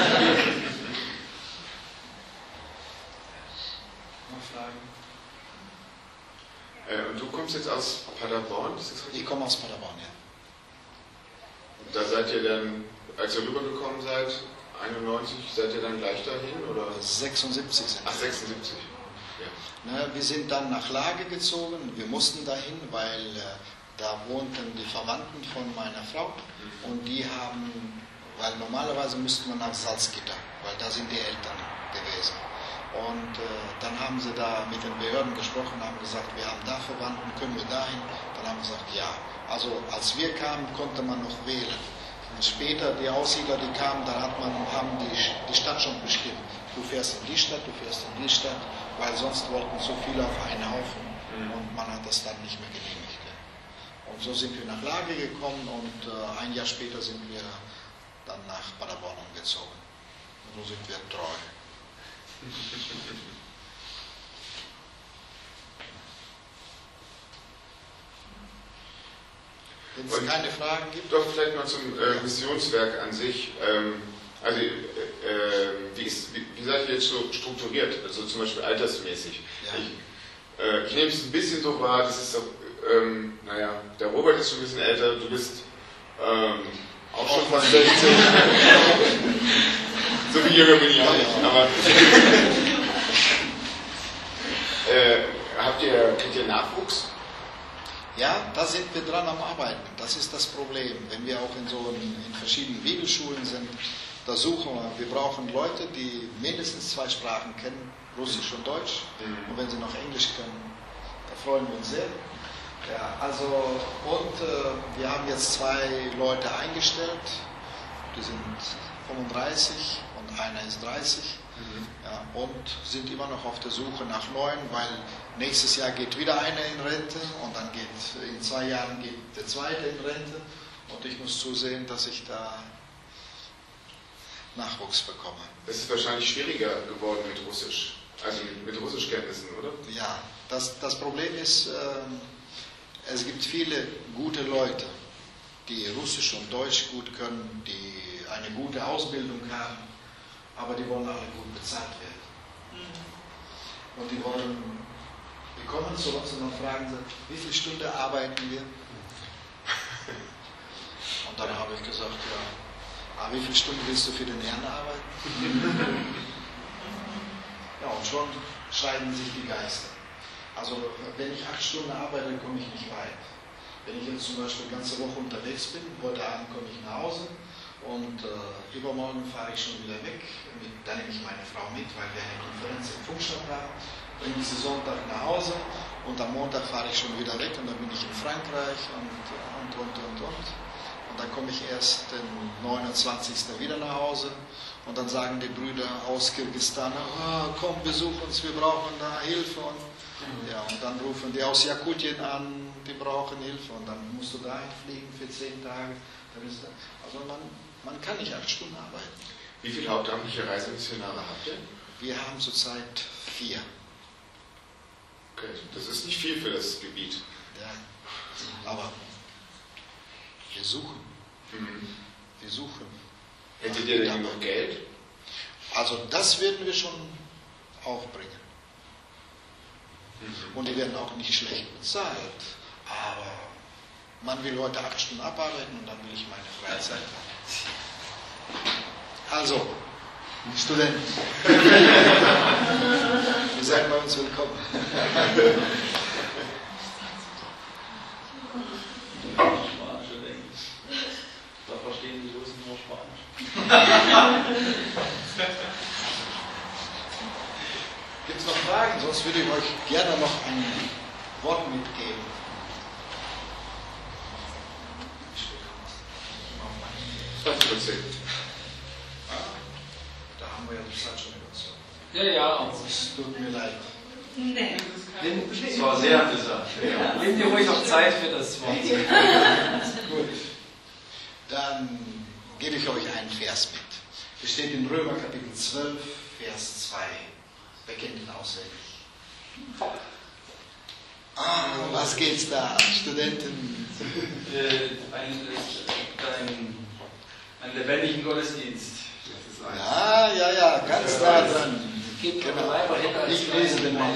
Noch Fragen? Und du kommst jetzt aus Paderborn, ist das richtig? Ich komme aus Paderborn, ja. Und da seid ihr dann, als ihr rübergekommen seid, 91, seid ihr dann gleich dahin? Oder? 76 sind wir. Ach, 76. Ja. Na, wir sind dann nach Lage gezogen, wir mussten dahin, weil da wohnten die Verwandten von meiner Frau und die haben, weil normalerweise müsste man nach Salzgitter, weil da sind die Eltern gewesen. Und dann haben sie da mit den Behörden gesprochen, haben gesagt, wir haben da Verwandten, können wir dahin? Dann haben sie gesagt, ja. Also als wir kamen, konnte man noch wählen. Und später, die Aussiedler, die kamen, dann haben die Stadt schon bestimmt. Du fährst in die Stadt, du fährst in die Stadt, weil sonst wollten so viele auf einen Haufen und man hat das dann nicht mehr genehmigt. Und so sind wir nach Lage gekommen und ein Jahr später sind wir dann nach Paderborn umgezogen. Und so sind wir treu. Wenn es keine Fragen gibt? Doch, vielleicht noch zum Missionswerk an sich. Also, wie seid ihr jetzt so strukturiert? Also zum Beispiel altersmäßig. Ja. Ich nehme es ein bisschen so wahr, das ist doch, naja, der Robert ist schon ein bisschen älter, du bist auch schon fast 16. So viel jünger bin ich auch nicht, aber kriegt ihr Nachwuchs? Ja, da sind wir dran am Arbeiten. Das ist das Problem. Wenn wir auch in verschiedenen Bibelschulen sind, da suchen wir brauchen Leute, die mindestens 2 Sprachen kennen, Russisch und Deutsch. Und wenn sie noch Englisch können, da freuen wir uns sehr. Ja, also, und wir haben jetzt 2 Leute eingestellt, die sind 35 und einer ist 30. Ja, und sind immer noch auf der Suche nach Neuen, weil nächstes Jahr geht wieder einer in Rente und dann in 2 Jahren geht der zweite in Rente und ich muss zusehen, dass ich da Nachwuchs bekomme. Es ist wahrscheinlich schwieriger geworden mit Russisch, also mit Russischkenntnissen, oder? Ja, das Problem ist, es gibt viele gute Leute, die Russisch und Deutsch gut können, die eine gute Ausbildung haben, aber die wollen alle gut bezahlt werden. Und die kommen zu uns und dann fragen sie, wie viele Stunden arbeiten wir? Und dann habe ich gesagt, ja, wie viele Stunden willst du für den Herrn arbeiten? Ja, und schon scheiden sich die Geister. Also wenn ich 8 Stunden arbeite, komme ich nicht weit. Wenn ich jetzt zum Beispiel die ganze Woche unterwegs bin, heute Abend komme ich nach Hause und übermorgen fahre ich schon wieder weg. Dann nehme ich meine Frau mit, weil wir eine Konferenz in Funkstadt haben. Bringe ich sie Sonntag nach Hause und am Montag fahre ich schon wieder weg und dann bin ich in Frankreich und. Und dann komme ich erst den 29. wieder nach Hause und dann sagen die Brüder aus Kirgisistan, komm, besuch uns, wir brauchen da Hilfe. Und dann rufen die aus Jakutien an, die brauchen Hilfe und dann musst du dahin fliegen für 10 Tage. Also man kann nicht 8 Stunden arbeiten. Wie viele hauptamtliche Reisemissionare habt ihr? Wir haben zurzeit 4. Okay, das ist nicht viel für das Gebiet. Ja. Aber wir suchen. Mhm. Wir suchen. Hättet ihr denn noch Geld? Also das werden wir schon aufbringen. Und die werden auch nicht schlecht bezahlt. Aber man will heute 8 Stunden abarbeiten und dann will ich meine Freizeit haben. Also, Studenten, ihr seid bei uns willkommen. Spanisch und Englisch. Da verstehen die Russen nur Spanisch. Gibt es noch Fragen? Sonst würde ich euch gerne noch ein Wort mitgeben. Das erzählt. Da haben wir ja die Zeit schon überzogen. Ja, ja. Es tut mir leid. Nee. Das war sehr interessant. Nimm dir ruhig auch Zeit für das Wort. Gut. Dann gebe ich euch einen Vers mit. Es steht in Römer Kapitel 12, Vers 2. Wer kennt ihn auswendig? Was geht's da, Studenten? Einen lebendigen Gottesdienst. Ja, ganz nah dran. Genau. Ich lese den mal.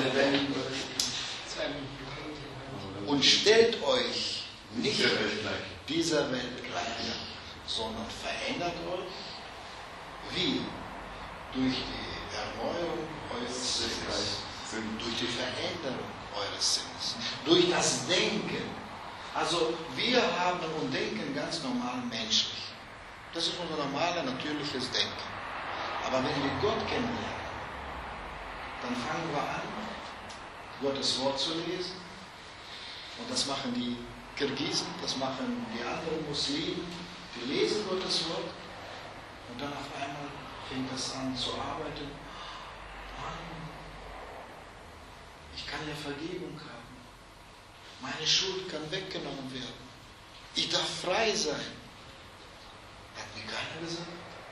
Und stellt euch nicht dieser Welt gleich, sondern verändert euch, wie? Durch die Erneuerung eures Sinnes, durch die Veränderung eures Sinnes, durch das Denken. Also wir haben und denken ganz normal menschlich. Das ist unser normales, natürliches Denken. Aber wenn wir Gott kennenlernen, dann fangen wir an, Gottes Wort zu lesen. Und das machen die Kirgisen, das machen die anderen Muslimen. Die lesen Gottes Wort und dann auf einmal fängt das an zu arbeiten. Ich kann ja Vergebung haben. Meine Schuld kann weggenommen werden. Ich darf frei sein. Hat mir keiner gesagt.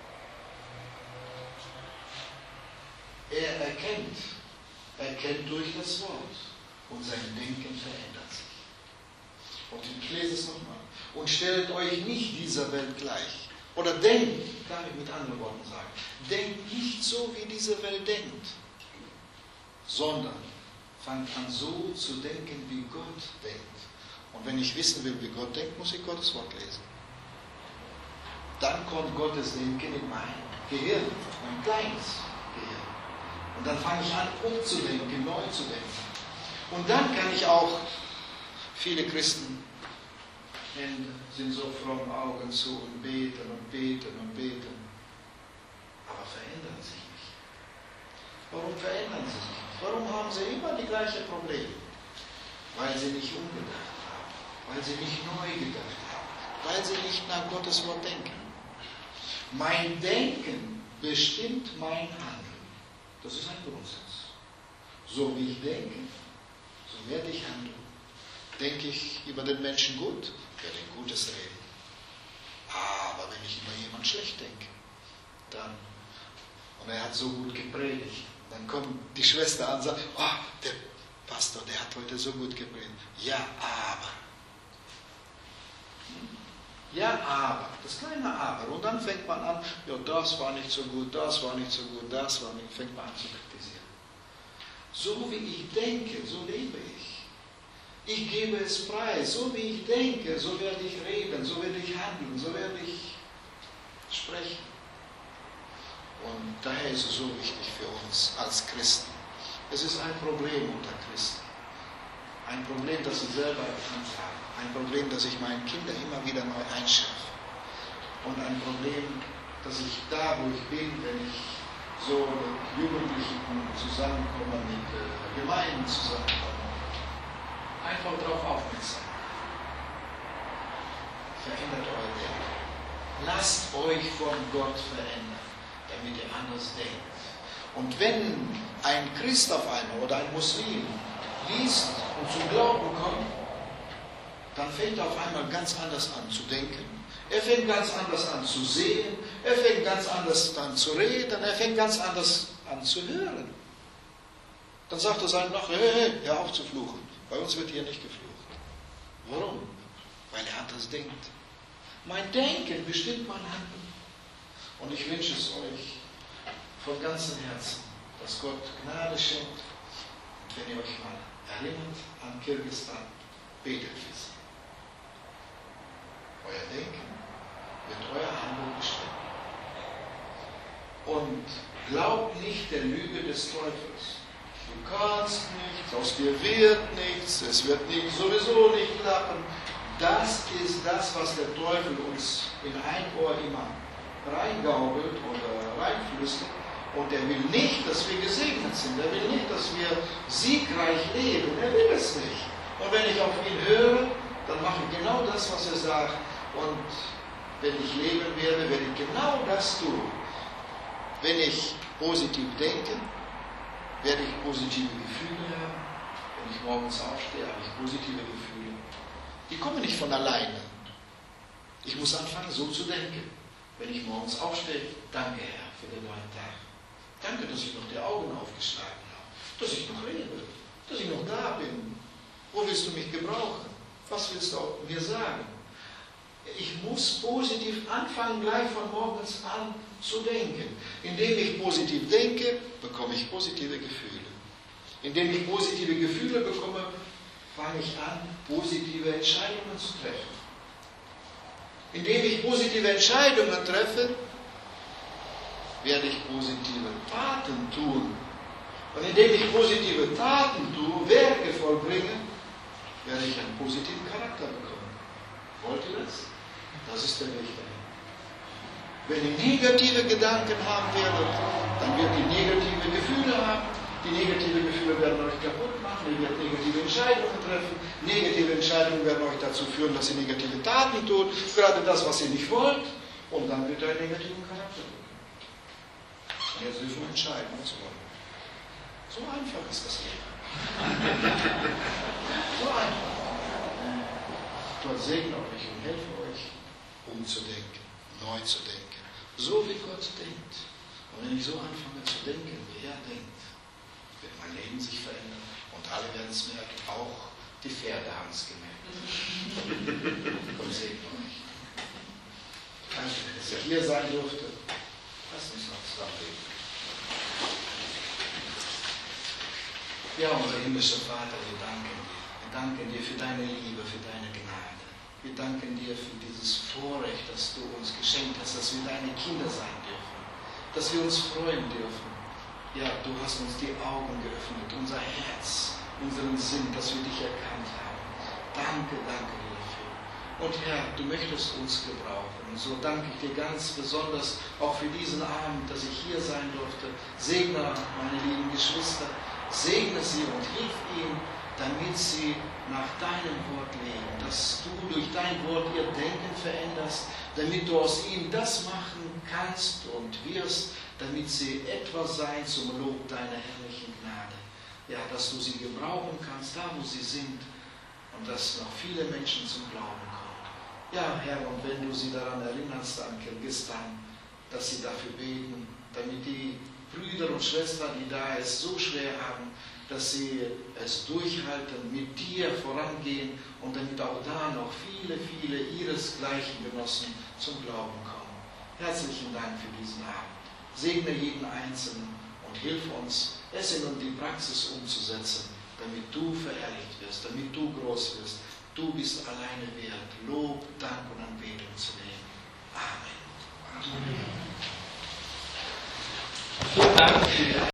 Er erkennt durch das Wort und sein Denken verändert sich. Und ich lese es nochmal. Und stellt euch nicht dieser Welt gleich. Oder denkt, kann ich mit anderen Worten sagen, denkt nicht so, wie diese Welt denkt, sondern fangt an so zu denken, wie Gott denkt. Und wenn ich wissen will, wie Gott denkt, muss ich Gottes Wort lesen. Dann kommt Gottes Denken in mein Gehirn, mein kleines Gehirn. Und dann fange ich an, umzudenken, neu zu denken. Und dann kann ich auch, viele Christen sind so fromm, Augen zu und beten und beten und beten. Aber verändern sich nicht. Warum verändern sie sich nicht? Warum haben sie immer die gleichen Probleme? Weil sie nicht umgedacht haben, weil sie nicht neu gedacht haben, weil sie nicht nach Gottes Wort denken. Mein Denken bestimmt mein Handeln. Das ist ein Grundsatz. So wie ich denke, so werde ich handeln. Denke ich über den Menschen gut, werde ich Gutes reden. Aber wenn ich über jemanden schlecht denke, dann, und er hat so gut gepredigt, dann kommt die Schwester an und sagt, oh, der Pastor, der hat heute so gut gepredigt. Ja, aber. Ja, aber. Das kleine Aber. Und dann fängt man an, ja, das war nicht so gut, das war nicht so gut, das war nicht, fängt man an zu kritisieren. So wie ich denke, so lebe ich. Ich gebe es preis. So wie ich denke, so werde ich reden, so werde ich handeln, so werde ich sprechen. Und daher ist es so wichtig für uns als Christen. Es ist ein Problem unter Christen. Ein Problem, das ich selber erkannt habe. Ein Problem, das ich meinen Kindern immer wieder neu einschärfe. Und ein Problem, das ich da, wo ich bin, wenn ich so mit Jugendlichen zusammenkomme, mit Gemeinden zusammenkomme, einfach darauf aufmerksam. Verändert euer Denken. Lasst euch von Gott verändern, damit ihr anders denkt. Und wenn ein Christ auf einmal oder ein Muslim liest und zum Glauben kommt, dann fängt er auf einmal ganz anders an zu denken. Er fängt ganz anders an zu sehen, er fängt ganz anders an zu reden, er fängt ganz anders an zu hören. Dann sagt er seinem Nachbarn, hey, hör auf zu fluchen. Bei uns wird hier nicht geflucht. Warum? Weil er anders denkt. Mein Denken bestimmt mein Handeln. Und ich wünsche es euch von ganzem Herzen, dass Gott Gnade schenkt. Und wenn ihr euch mal erinnert an Kirgisistan, betet für sie. Euer Denken wird euer Handeln bestimmen. Und glaubt nicht der Lüge des Teufels. Du kannst nichts, aus dir wird nichts, es wird sowieso nicht klappen. Das ist das, was der Teufel uns in ein Ohr immer reingaubelt oder reinflüstert. Und er will nicht, dass wir gesegnet sind. Er will nicht, dass wir siegreich leben. Er will es nicht. Und wenn ich auf ihn höre, dann mache ich genau das, was er sagt. Und wenn ich leben werde, werde ich genau das tun. Wenn ich positiv denke, werde ich positive Gefühle haben. Wenn ich morgens aufstehe, habe ich positive Gefühle. Die kommen nicht von alleine. Ich muss anfangen, so zu denken. Wenn ich morgens aufstehe, danke Herr für den neuen Tag. Danke, dass ich noch die Augen aufgeschlagen habe. Dass ich noch lebe. Dass ich noch da bin. Wo willst du mich gebrauchen? Was willst du mir sagen? Ich muss positiv anfangen, gleich von morgens an zu denken. Indem ich positiv denke, bekomme ich positive Gefühle. Indem ich positive Gefühle bekomme, fange ich an, positive Entscheidungen zu treffen. Indem ich positive Entscheidungen treffe, werde ich positive Taten tun. Und indem ich positive Taten tue, Werke vollbringe, werde ich einen positiven Charakter bekommen. Wollt ihr das? Das ist der Weg dahin. Wenn ihr negative Gedanken haben werdet, dann werdet ihr negative Gefühle haben. Die negative Gefühle werden euch kaputt machen. Ihr werdet negative Entscheidungen treffen. Negative Entscheidungen werden euch dazu führen, dass ihr negative Taten tut. Gerade das, was ihr nicht wollt. Und dann wird ihr einen negativen Charakter bekommen. Und jetzt dürfen wir entscheiden, was wir wollen. So einfach ist das Leben. So einfach. Gott segne euch und helfe euch, umzudenken, neu zu denken. So wie Gott denkt. Und wenn ich so anfange zu denken, wie er denkt, wird mein Leben sich verändern. Und alle werden es merken, auch die Pferde haben es gemerkt. Gott segne euch. Danke, dass ihr hier sein durfte. Lasst uns noch zusammen reden. Ja, unser himmlischer Vater, wir danken dir. Wir danken dir für deine Liebe, für deine Gnade. Wir danken dir für dieses Vorrecht, das du uns geschenkt hast, dass wir deine Kinder sein dürfen, dass wir uns freuen dürfen. Ja, du hast uns die Augen geöffnet, unser Herz, unseren Sinn, dass wir dich erkannt haben. Danke, danke dir dafür. Und Herr, du möchtest uns gebrauchen. Und so danke ich dir ganz besonders auch für diesen Abend, dass ich hier sein durfte. Segne meine lieben Geschwister, segne sie und hilf ihnen, damit sie nach deinem Wort leben, dass du durch dein Wort ihr Denken veränderst, damit du aus ihnen das machen kannst und wirst, damit sie etwas sein zum Lob deiner herrlichen Gnade. Ja, dass du sie gebrauchen kannst, da wo sie sind, und dass noch viele Menschen zum Glauben kommen. Ja, Herr, und wenn du sie daran erinnerst, an Kirgisistan, dass sie dafür beten, damit die Brüder und Schwestern, die da es so schwer haben, dass sie es durchhalten, mit dir vorangehen und damit auch da noch viele, viele ihresgleichen Genossen zum Glauben kommen. Herzlichen Dank für diesen Abend. Segne jeden Einzelnen und hilf uns, es in die Praxis umzusetzen, damit du verherrlicht wirst, damit du groß wirst. Du bist alleine wert, Lob, Dank und Anbetung zu nehmen. Amen. Vielen Dank.